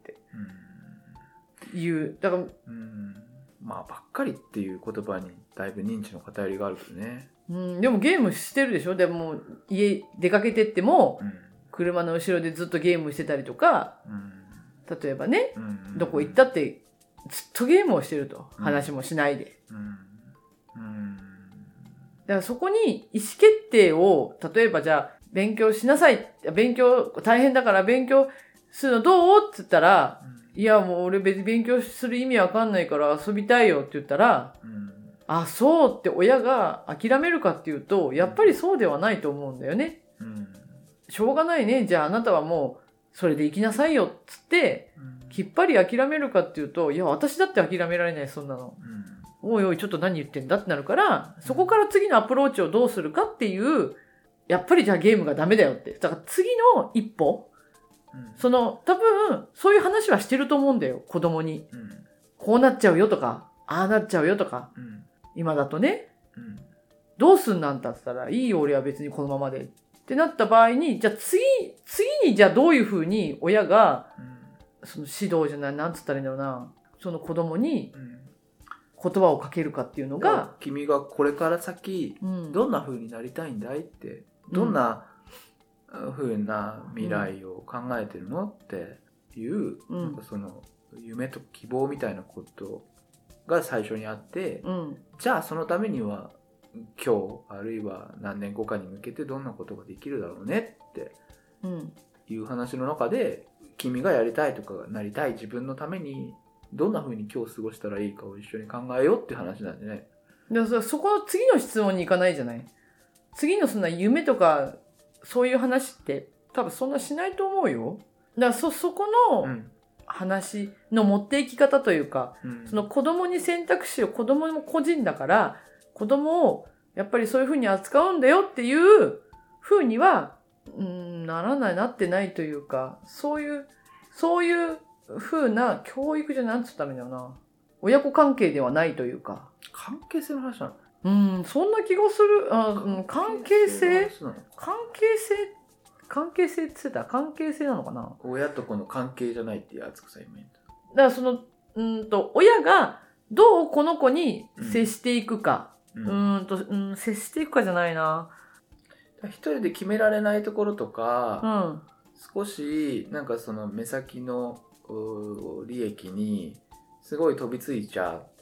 [SPEAKER 3] だから、
[SPEAKER 2] ばっかりっていう言葉にだいぶ認知の偏りがあるけどね。
[SPEAKER 3] でもゲームしてるでしょ？でも家出かけてっても、車の後ろでずっとゲームしてたりとか、例えばね、どこ行ったってずっとゲームをしてると。話もしないで。だからそこに意思決定を、例えばじゃあ勉強しなさい。勉強大変だから勉強するのどう？って言ったら、いやもう俺別に勉強する意味わかんないから遊びたいよって言ったら、そうって親が諦めるかっていうと、やっぱりそうではないと思うんだよね。しょうがないね。じゃああなたはもうそれで行きなさいよっつって、きっぱり諦めるかっていうと、いや私だって諦められない、そんなの。おいおいちょっと何言ってんだってなるから、そこから次のアプローチをどうするかっていう、やっぱりじゃあゲームがダメだよって。だから次の一歩、多分そういう話はしてると思うんだよ、子供に。こうなっちゃうよとか、ああなっちゃうよとか。今だとね、どうすんなんだって言ったら、いいよ俺は別にこのままでってなった場合に、じゃあ次にじゃあどういうふうに親が、その指導じゃない、なんつったらいいんだろうな、その子供に言葉をかけるかっていうのが、
[SPEAKER 2] 君がこれから先、どんなふうになりたいんだいって、どんなふうな未来を考えてるのっていう、なんかその夢と希望みたいなことが最初にあって、じゃあそのためには今日あるいは何年後かに向けてどんなことができるだろうねっていう話の中で、君がやりたいとかなりたい自分のためにどんな風に今日過ごしたらいいかを一緒に考えようっていう話なんじゃない？
[SPEAKER 3] だからそこの次の質問に行かないじゃない。次のそんな夢とかそういう話って多分そんなしないと思うよ。だからそこの話の持っていき方というか、その子供に選択肢を、子供も個人だから子供をやっぱりそういう風に扱うんだよっていう風にはなってないというか、そういう風な教育じゃなんつったらいいんだよな。親子関係ではないというか。
[SPEAKER 2] 関係性の話な
[SPEAKER 3] の？そんな気がする。関係性って言ってた。関係性なのかな？
[SPEAKER 2] 親と子の関係じゃないっていう厚くさ今言った。
[SPEAKER 3] だから親がどうこの子に接していくか。接していくかじゃないな。
[SPEAKER 2] 一人で決められないところとか、少しなんかその目先の利益にすごい飛びついちゃって、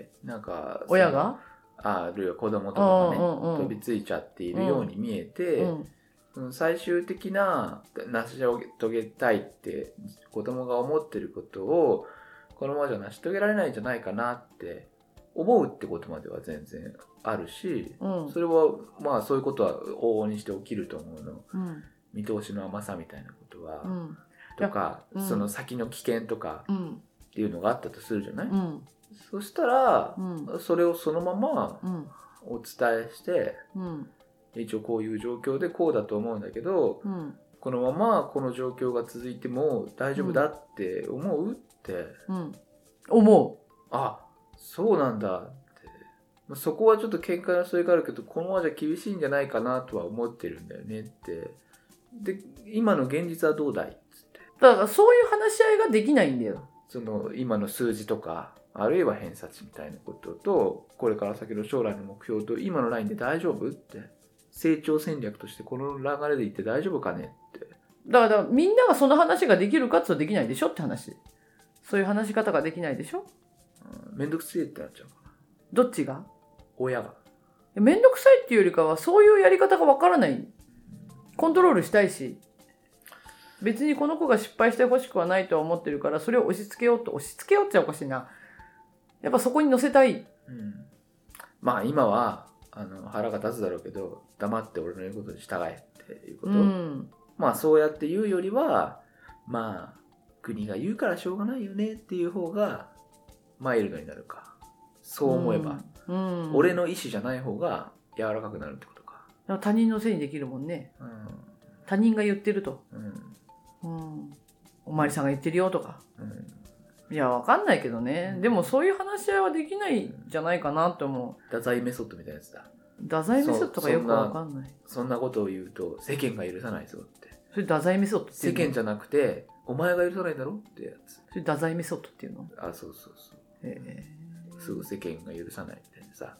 [SPEAKER 2] なんか
[SPEAKER 3] 親が
[SPEAKER 2] あるいは子供とかがね、飛びついちゃっているように見えて、最終的な成し遂げたいって子供が思ってることをこのままじゃ成し遂げられないんじゃないかなって思うってことまでは全然あるし、それはまあそういうことは往々にして起きると思うの。見通しの甘さみたいなことは、とか、その先の危険とかっていうのがあったとするじゃない？そしたら、それをそのままお伝えして、一応こういう状況でこうだと思うんだけど、このままこの状況が続いても大丈夫だって思うって、
[SPEAKER 3] 思う。
[SPEAKER 2] あ、そうなんだって。そこはちょっと見解の相違があるけど、このままじゃ厳しいんじゃないかなとは思ってるんだよねって。で、今の現実はどうだいっつって。
[SPEAKER 3] だからそういう話し合いができないんだよ。
[SPEAKER 2] その今の数字とか、あるいは偏差値みたいなことと、これから先の将来の目標と、今のラインで大丈夫って。成長戦略としてこの流れでいって大丈夫かねって。
[SPEAKER 3] だからみんながその話ができるかって言うとできないでしょって話。そういう話し方ができないでしょ。
[SPEAKER 2] めんどくせえってなっちゃうかな。
[SPEAKER 3] どっちが？
[SPEAKER 2] 親が。
[SPEAKER 3] めんどくさいっていうよりかはそういうやり方がわからない。コントロールしたいし、別にこの子が失敗してほしくはないとは思ってるから、それを押し付けようっておかしいな。やっぱそこに乗せたい。
[SPEAKER 2] まあ今は腹が立つだろうけど、黙って俺の言うことに従えっていうこと。まあそうやって言うよりは、まあ国が言うからしょうがないよねっていう方がマイルドになるか。そう思えば、俺の意思じゃない方が柔らかくなるってことか。
[SPEAKER 3] 他人のせいにできるもんね。他人が言ってると。おまわりさんが言ってるよとか。いや、わかんないけどね。でもそういう話し合いはできないんじゃないかなって思う。
[SPEAKER 2] 太宰メソッドみたいなやつだ。
[SPEAKER 3] 太宰メソッドとかよくわかんない。
[SPEAKER 2] そんなことを言うと世間が許さないぞって。
[SPEAKER 3] それ太宰メソッドって
[SPEAKER 2] 世間じゃなくて、お前が許さないんだろってやつ。
[SPEAKER 3] それ太宰メソッドっていうの？
[SPEAKER 2] あ、そうそうそう。すぐ世間が許さないみたいなさ。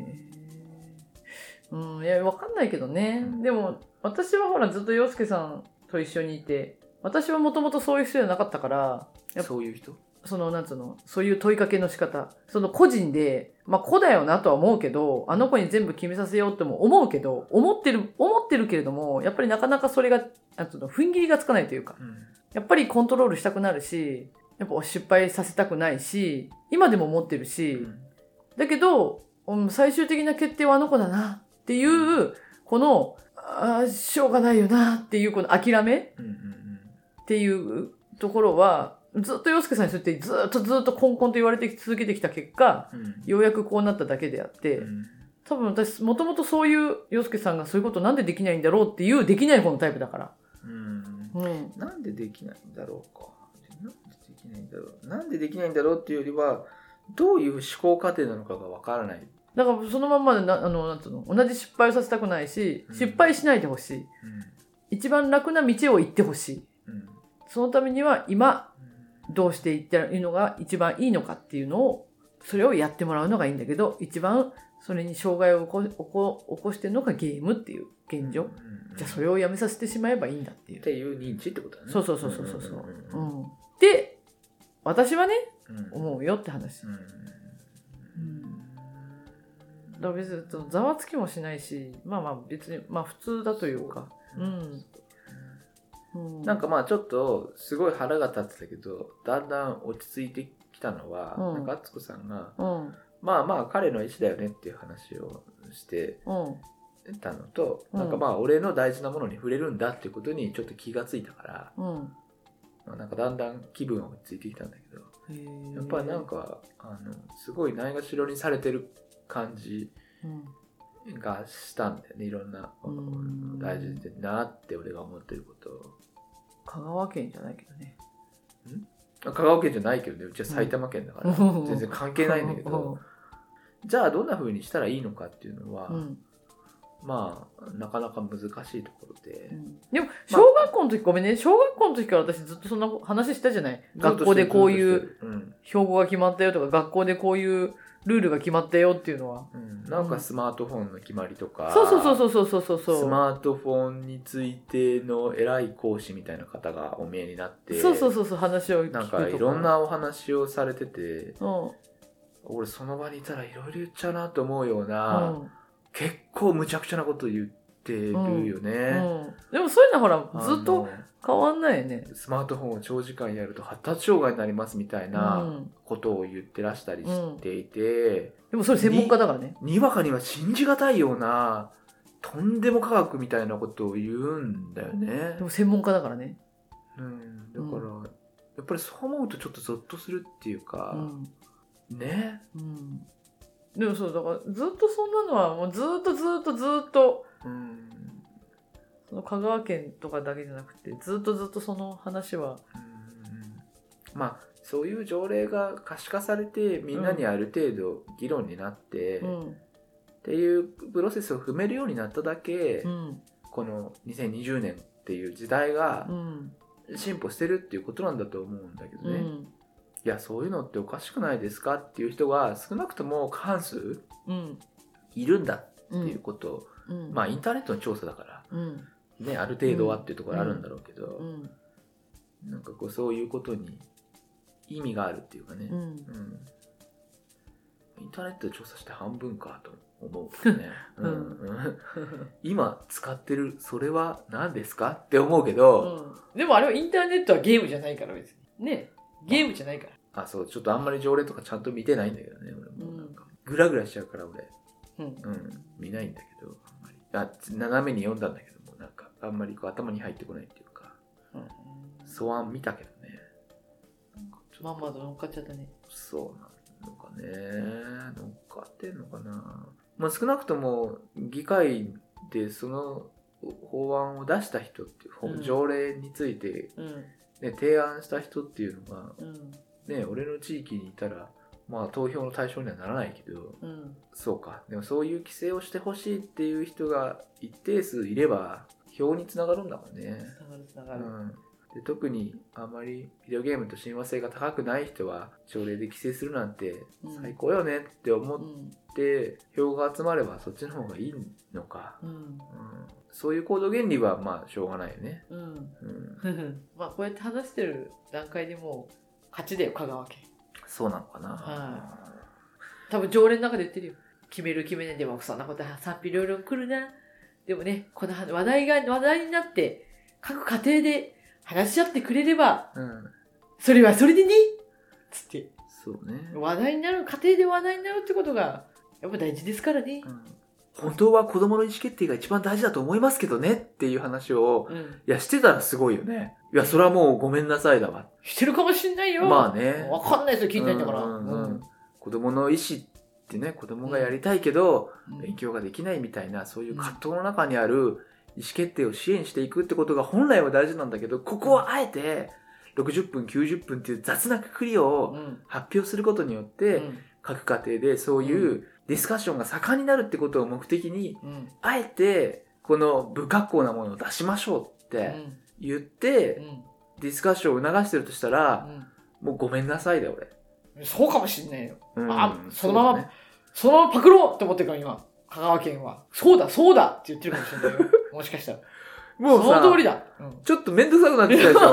[SPEAKER 3] いや、わかんないけどね。でも、私はほらずっと洋介さんと一緒にいて、私はもともとそういう人じゃなかったから、
[SPEAKER 2] そういう人？
[SPEAKER 3] なんつうの、そういう問いかけの仕方。個人で、まあ子だよなとは思うけど、あの子に全部決めさせようっても思うけど、思ってるけれども、やっぱりなかなかそれが、踏ん切りがつかないというか、やっぱりコントロールしたくなるし、やっぱ失敗させたくないし、今でも思ってるし、だけど、最終的な決定はあの子だなっていう、この、しょうがないよなっていうこの諦めっていうところは、ずっと洋介さんにそうやってずっとコンコンと言われて続けてきた結果、ようやくこうなっただけであって、多分私もともとそういう洋介さんがそういうことなんでできないんだろうっていうできない方のタイプだから。
[SPEAKER 2] なんでできないんだろうか。なんでできないんだろうっていうよりは、どういう思考過程なのかがわからない。
[SPEAKER 3] だからそのまんまでなんつうの、同じ失敗をさせたくないし、失敗しないでほしい。一番楽な道を行ってほしい。そのためには今、どうしていったらいいのが一番いいのかっていうのを、それをやってもらうのがいいんだけど、一番それに障害を起こしてるのがゲームっていう現状。じゃあそれをやめさせてしまえばいいんだっていう。
[SPEAKER 2] っていう認知ってことだね。
[SPEAKER 3] そう。で、私はね、思うよって話。だから別にざわつきもしないし、まあ別に、まあ普通だというか。なん
[SPEAKER 2] かまあちょっとすごい腹が立ってたけど、だんだん落ち着いてきたのは、
[SPEAKER 3] うん
[SPEAKER 2] なんか敦子さんが、
[SPEAKER 3] うん
[SPEAKER 2] まあ彼の意思だよねっていう話をしてたのと、
[SPEAKER 3] うん
[SPEAKER 2] なんかまあ俺の大事なものに触れるんだっていうことにちょっと気がついたから、
[SPEAKER 3] うん
[SPEAKER 2] なんかだんだん気分が落ち着いてきたんだけど、やっぱりなんかすごいないがしろにされてる感じがしたんだよね。いろんな大事だなって俺が思ってることを。
[SPEAKER 3] 香川県じゃないけどね。
[SPEAKER 2] 香川県じゃないけどね、うちは埼玉県だから全然関係ないんだけど、じゃあどんな風にしたらいいのかっていうのは、まあなかなか難しいところで、
[SPEAKER 3] でも小学校の時、ごめんね、小学校の時から私ずっとそんな話したじゃない。学校でこういう標語が決まったよとか、学校でこういうルールが決まったよっていうのは、
[SPEAKER 2] なんかスマートフォンの決まりとか、
[SPEAKER 3] そうス
[SPEAKER 2] マートフォンについての偉い講師みたいな方がお見えになって、
[SPEAKER 3] そう話を聞くとか、
[SPEAKER 2] なんかいろんなお話をされてて、俺その場にいたらいろいろ言っちゃうなと思うような、結構むちゃくちゃなこと言ってるよね、
[SPEAKER 3] でもそういうのはほらずっと変わんないよね。
[SPEAKER 2] スマートフォンを長時間やると発達障害になりますみたいなことを言ってらしたりしていて、
[SPEAKER 3] でもそれ専門家だからね。
[SPEAKER 2] にわかには信じがたいようなとんでも科学みたいなことを言うんだよね。
[SPEAKER 3] でも専門家だからね。
[SPEAKER 2] だから、やっぱりそう思うとちょっとゾッとするっていうか、ね。でもそうだからずっとそんなのはもうずっと、その香川県とかだけじゃなくてずっとその話は、まあそういう条例が可視化されてみんなにある程度議論になって、っていうプロセスを踏めるようになっただけ、この2020年っていう時代が進歩してるっていうことなんだと思うんだけどね。いやそういうのっておかしくないですかっていう人が少なくとも過半数いるんだっていうことを、まあインターネットの調査だから、ね、ある程度はっていうところあるんだろうけど、なんかこうそういうことに意味があるっていうかね、インターネットで調査して半分かと思うね、今使ってるそれは何ですかって思うけど、でもあれはインターネットはゲームじゃないから別にね、ゲームじゃないから。そうちょっとあんまり条例とかちゃんと見てないんだけどね、俺もなんかグラグラしちゃうから俺、見ないんだけど、あんまり斜めに読んだんだけども、なんかあんまりこう頭に入ってこないっていうか、素案見たけどね、まんまと乗っかっちゃったね。そうなのかね、乗っかってんのかな。まあ少なくとも議会でその法案を出した人っていう、条例について、ね、提案した人っていうのが、ね、俺の地域にいたらまあ投票の対象にはならないけど、そうか、でもそういう規制をしてほしいっていう人が一定数いれば票につながるんだもんね。つながる、で特にあまりビデオゲームと親和性が高くない人は条例で規制するなんて最高よねって思って票が集まればそっちの方がいいのか、そういう行動原理はまあしょうがないよね。まあこうやって話してる段階でもう勝ちだよ香川県。そうなのかな。多分条例の中で言ってるよ。決める決めないでもそんなこと賛否両論来るな。でもね、この話題になって各家庭で話し合ってくれれば、それはそれでねつって。そうね。話題になる、家庭で話題になるってことがやっぱ大事ですからね。本当は子供の意思決定が一番大事だと思いますけどねっていう話を、いやしてたらすごいよね。いやそれはもうごめんなさいだわ。してるかもしんないよ。まあね。わかんないですよ、聞いてないんだから。子供の意思ってね、子供がやりたいけど、勉強ができないみたいな、そういう葛藤の中にある意思決定を支援していくってことが本来は大事なんだけど、ここはあえて60分90分っていう雑なくくりを発表することによって、各家庭でそういうディスカッションが盛んになるってことを目的に、あえてこの不格好なものを出しましょうって言って、ディスカッションを促してるとしたら、もうごめんなさいだよ俺。そうかもしんないよ。そのままパクろうって思ってるから今香川県はそうだって言ってるかもしれないよ。もしかしたらもうその通りだ、ちょっとめんどくさくなってきたでしょ。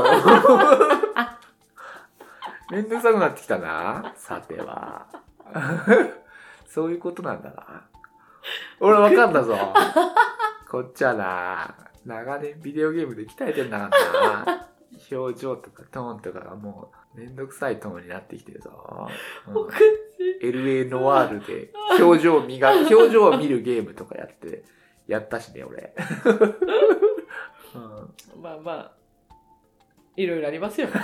[SPEAKER 2] めんどくさくなってきたな。さてはそういうことなんだな。俺分かんだぞ。こっちはな長年ビデオゲームで鍛えてんだからな。 表情とかトーンとかがもうめんどくさいトーンになってきてるぞ。
[SPEAKER 3] おかしい。
[SPEAKER 2] LA ノワールで表情を見るゲームとかやったしね、俺。
[SPEAKER 3] まあまあ、いろいろありますよ。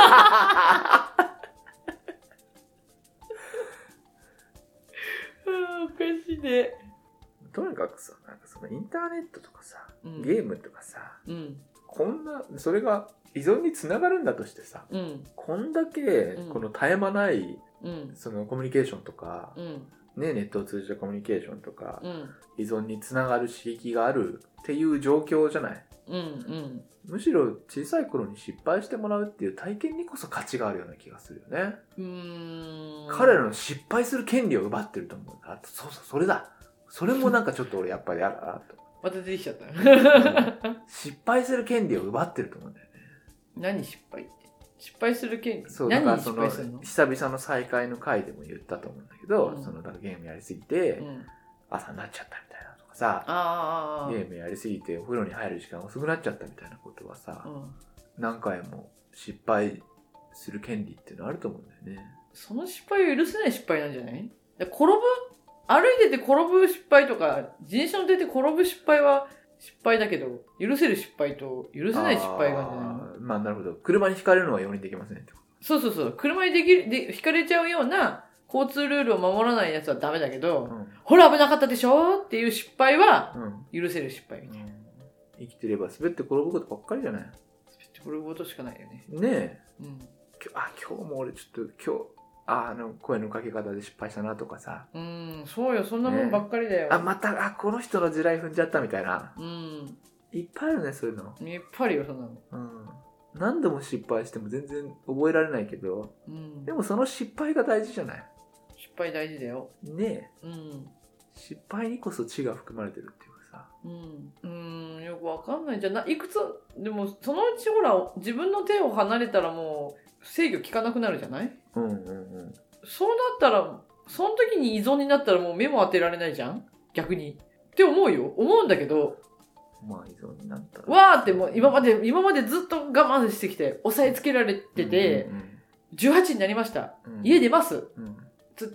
[SPEAKER 3] おかしいね。
[SPEAKER 2] とにかくさ、なんかそのインターネットとかさ、ゲームとかさ、こんな、それが依存につながるんだとしてさ、こんだけこの絶え間ない、そのコミュニケーションとか、ね、ネットを通じたコミュニケーションとか、依存につながる刺激があるっていう状況じゃない。むしろ小さい頃に失敗してもらうっていう体験にこそ価値があるような気がするよね。彼らの失敗する権利を奪ってると思うんだ。そうそう、それだ。それもなんかちょっと俺やっぱり嫌だなと。
[SPEAKER 3] また出てきちゃったよ。
[SPEAKER 2] 失敗する権利を奪ってると思うんだよね。
[SPEAKER 3] 何失敗って？失敗する権利？
[SPEAKER 2] そう、だからその久々の再会の回でも言ったと思うんだけど、そのだからゲームやりすぎて、朝になっちゃったみたいなとかさ、ゲームやりすぎてお風呂に入る時間遅くなっちゃったみたいなことはさ、何回も失敗する権利っていうのあると思うんだよね。
[SPEAKER 3] その失敗を許せない失敗なんじゃない？歩いてて転ぶ失敗とか、自転車乗ってて転ぶ失敗は失敗だけど、許せる失敗と許せない失敗があるんじゃないの？
[SPEAKER 2] まあなるほど。車にひかれるのは容認できませんってこと。
[SPEAKER 3] そう。車にひかれちゃうような交通ルールを守らないやつはダメだけど、ほら危なかったでしょっていう失敗は許せる失敗みたいな。
[SPEAKER 2] 生きてれば滑って転ぶことばっかりじゃない？滑
[SPEAKER 3] って転ぶことしかないよね。
[SPEAKER 2] ねえ。今日も俺ちょっと声のかけ方で失敗したなとかさ。
[SPEAKER 3] そうよ、そんなもんばっかりだよ。
[SPEAKER 2] この人の地雷踏んじゃったみたいな。いっぱいあるね、そういうの。
[SPEAKER 3] いっぱいあるよ、そんなの。
[SPEAKER 2] 何度も失敗しても全然覚えられないけど、でもその失敗が大事じゃない？
[SPEAKER 3] 失敗大事だよ。
[SPEAKER 2] ねえ。失敗にこそ知が含まれてるっていうか
[SPEAKER 3] さ。よくわかんないじゃん。いくつ、でもそのうちほら、自分の手を離れたらもう、制御効かなくなるじゃない？そうなったら、その時に依存になったらもう目も当てられないじゃん？逆に。って思うんだけど。
[SPEAKER 2] まあ依存になったら。
[SPEAKER 3] わーってもう今までずっと我慢してきて、押さえつけられてて、18になりました。家出ます。つって、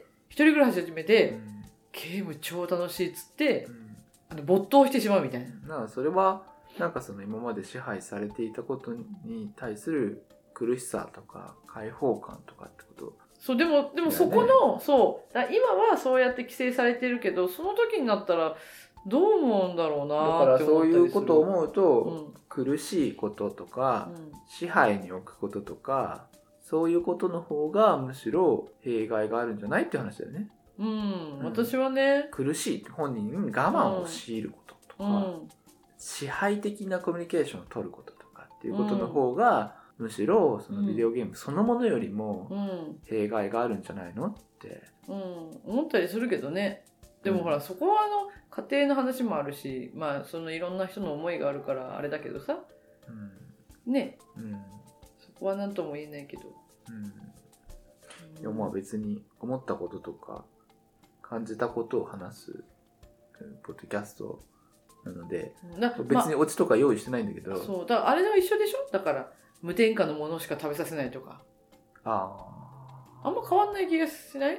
[SPEAKER 3] 一人暮らし始めて、ゲーム超楽しいっつって、没頭してしまうみたいな。
[SPEAKER 2] それは、なんかその今まで支配されていたことに対する苦しさとか解放感とかってこと。
[SPEAKER 3] そう、でもそこの、今はそうやって規制されてるけど、その時になったらどう思うんだろうなって思ったりする。
[SPEAKER 2] だからそういうことを思うと、苦しいこととか、支配に置くこととか、そういうことの方がむしろ弊害があるんじゃないっていう話だよね。
[SPEAKER 3] 私はね。
[SPEAKER 2] 苦しい。本人に我慢を強いることとか、支配的なコミュニケーションを取ることとかっていうことの方が、むしろそのビデオゲームそのものよりも弊害があるんじゃないのって、
[SPEAKER 3] 思ったりするけどね。でもほら、そこは家庭の話もあるし、まあそのいろんな人の思いがあるからあれだけどさ、ね、そこは何とも言えないけど、
[SPEAKER 2] いやまあ別に思ったこととか感じたことを話すポッドキャストなので、別にオチとか用意してないんだけど、
[SPEAKER 3] そうだからあれは一緒でしょ。だから無添加のものしか食べさせないとか、あんま変わんない気がしない？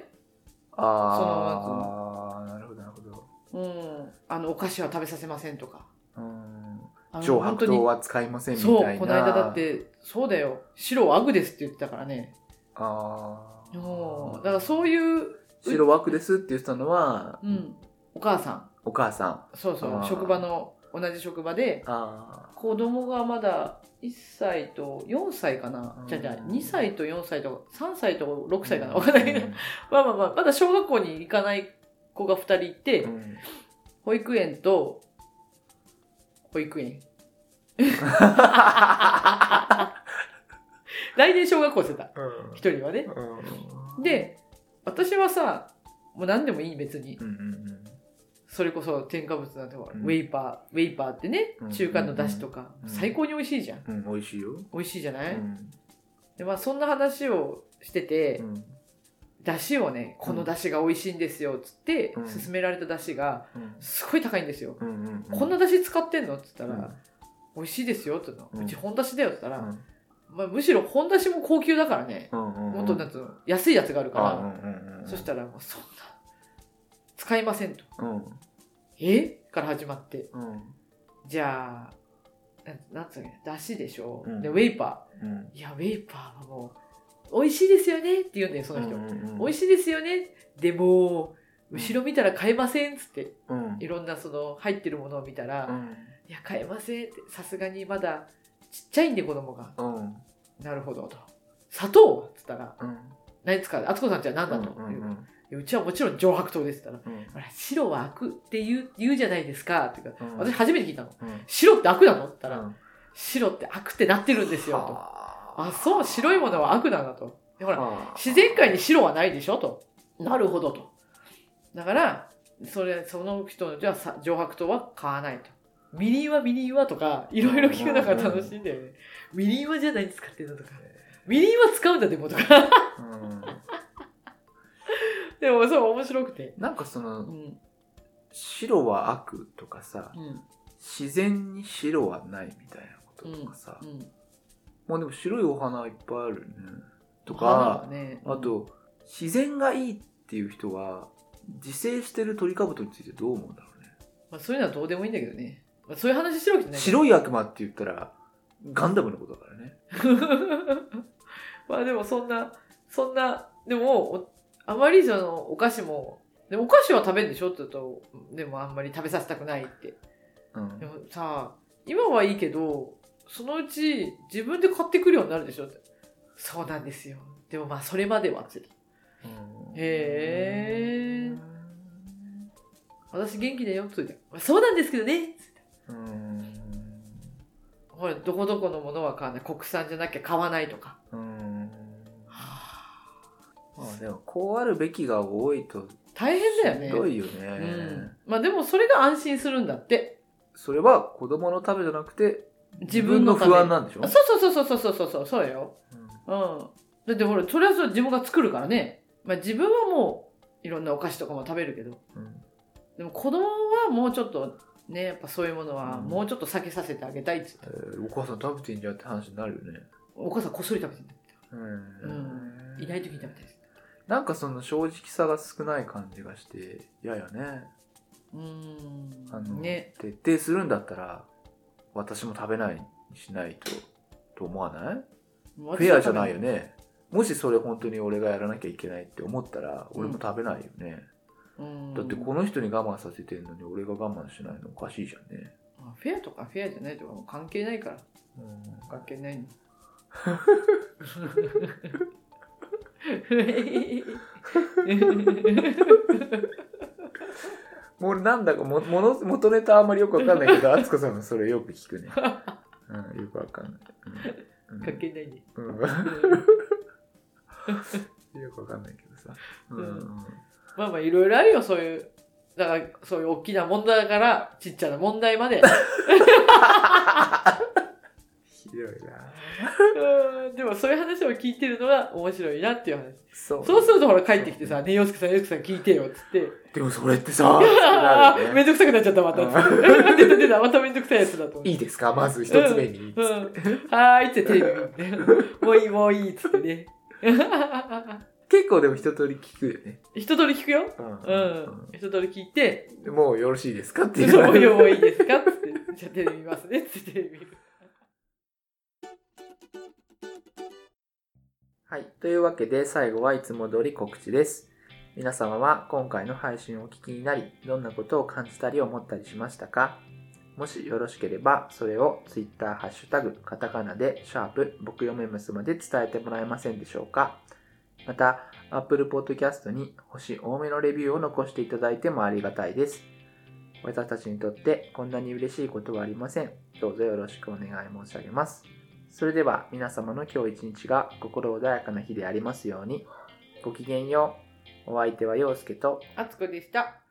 [SPEAKER 2] なるほどなるほ
[SPEAKER 3] ど。お菓子は食べさせませんとか、
[SPEAKER 2] 超白桃は使いませんみたいな。
[SPEAKER 3] そう、この間だってそうだよ、白は悪ですって言ってたからね。だからそういう
[SPEAKER 2] 白枠ですって言ってたのは、
[SPEAKER 3] お母さん。そう職場の同じ職場で、子供がまだ1歳と4歳かな、じゃ2歳と4歳と3歳と6歳かな、わかんないけど、まだ小学校に行かない子が2人いて、保育園と保育園来年小学校してた、一人はね。で、私はさ、もう何でもいい別に。それこそ添加物なんて、ウェイパーってね、中華の出汁とか、最高に美味しいじゃん。
[SPEAKER 2] 美味しいよ。
[SPEAKER 3] 美味しいじゃない？で、そんな話をしてて、出汁をね、この出汁が美味しいんですよ、つって、勧められた出汁が、すごい高いんですよ。こんな出汁使ってんの？つったら、 美味しいですよって言ったら、うち本出しだよって言ったら、
[SPEAKER 2] うん
[SPEAKER 3] まあ、むしろ本出しも高級だからね、
[SPEAKER 2] うんうんうん、
[SPEAKER 3] もっとなんつうの安いやつがあるから、
[SPEAKER 2] うんうんうん、
[SPEAKER 3] そしたらもうそんな使いませんと、
[SPEAKER 2] うん、
[SPEAKER 3] から始まって、
[SPEAKER 2] うん、
[SPEAKER 3] じゃあなんつうのだしでしょ、
[SPEAKER 2] うん、
[SPEAKER 3] でウェイパー、うん、いやウェイパーはもう美味しいですよねって言うんだよその人、うんうんうん、美味しいですよねでも後ろ見たら買えませんっつって、うん、いろんなその入ってるものを見たら、うん、いや買えませんってさすがにまだちっちゃいんで子供が、うん、なるほどと砂糖はっつったら、うん、何ですか敦子さんちは何だと、うんうんうん、うちはもちろん上白糖ですって言ったら、うん、白は悪って言うじゃないですかっていうか、うん、私初めて聞いたの、うん、白って悪なのって言ったら、うん、白って悪ってなってるんですよと、あそう白いものは悪なんだと、でほら自然界に白はないでしょと、なるほどと、だからその人じゃあ上白糖は買わないと、みりんはとかいろいろ聞くのが楽しいんだよね、みりんはじゃないん使ってるのとか、みりんは使うんだでもとか、うん、でもそう面白くて、
[SPEAKER 2] なんかその、うん、白は悪とかさ、うん、自然に白はないみたいなこととかさ、うんうん、もうでも白いお花いっぱいあるねとか、ね、あと自然がいいっていう人は自生してるトリカブトについてどう思うんだろうね。
[SPEAKER 3] まあ、そういうのはどうでもいいんだけどね。まあ、そういう話してるわけじゃない。
[SPEAKER 2] 白い悪魔って言ったらガンダムのことだからね。
[SPEAKER 3] まあでもそんなでもあまりそのお菓子もでもお菓子は食べるんでしょって言うとでもあんまり食べさせたくないって、うん、でもさ今はいいけどそのうち自分で買ってくるようになるでしょって。そうなんですよ。でもまあそれまではって。へー。私元気だよって言って。そうなんですけどね。ほらどこどこのものは買わない。国産じゃなきゃ買わないとか。ま
[SPEAKER 2] あでもこうあるべきが多いと
[SPEAKER 3] 大変だよね。
[SPEAKER 2] ひどいよね。
[SPEAKER 3] うん、まあでもそれが安心するんだって。
[SPEAKER 2] それは子供のためじゃなくて自分の不安なんでしょ。
[SPEAKER 3] そうよ。うん。だってほらそれは自分が作るからね。まあ自分はもういろんなお菓子とかも食べるけど、うん、でも子供はもうちょっとねやっぱそういうものはもうちょっと避けさせてあげたいっつって、
[SPEAKER 2] お母さん食べてんじゃんって話になるよね。
[SPEAKER 3] お母さんこっそり食べてんだって。いない時に食べたいです。
[SPEAKER 2] なんかその正直さが少ない感じがして嫌やね。ね、徹底するんだったら私も食べないにしないと思わない？フェアじゃないよね。もしそれ本当に俺がやらなきゃいけないって思ったら俺も食べないよね。だってこの人に我慢させてんのに俺が我慢しないのおかしいじゃんね。
[SPEAKER 3] フェアとかフェアじゃないとかも関係ないから。関係ないの。
[SPEAKER 2] もうなんだか元ネタあんまりよくわかんないけど敦子さんのそれよく聞くね。うん、よくわかんない。
[SPEAKER 3] 関係ないね。
[SPEAKER 2] よくわかんないけどさ。
[SPEAKER 3] まあまあいろいろあるよそういうだからそういう大きな問題からちっちゃな問題まで。
[SPEAKER 2] ひどいな。
[SPEAKER 3] でもそういう話を聞いてるのが面白いなっていう話。そうするとほら帰ってきてさ、ねえ洋介さん聞いてよっつって。
[SPEAKER 2] でもそれってさ、
[SPEAKER 3] めんどくさくなっちゃったまた。出たまためんどくさいやつだと思う。
[SPEAKER 2] いいですかまず一つ目に。
[SPEAKER 3] はーいってテレビ見て、もういいっつってね。
[SPEAKER 2] 結構でも一通り聞くよね。
[SPEAKER 3] 一通り聞くよ。一通り聞いて。
[SPEAKER 2] もうよろしいですかっていう。
[SPEAKER 3] もういいですかって。じゃあテレビ見ますねってテレビ見る。
[SPEAKER 2] はい。というわけで最後はいつも通り告知です。皆様は今回の配信をお聞きになり、どんなことを感じたり思ったりしましたか？もしよろしければ、それを Twitter ハッシュタグ、カタカナで、僕読めますまで伝えてもらえませんでしょうか？また、Apple Podcast に星多めのレビューを残していただいてもありがたいです。私たちにとってこんなに嬉しいことはありません。どうぞよろしくお願い申し上げます。それでは皆様の今日一日が心穏やかな日でありますように。ごきげんよう。お相手は陽介と
[SPEAKER 3] 敦子でした。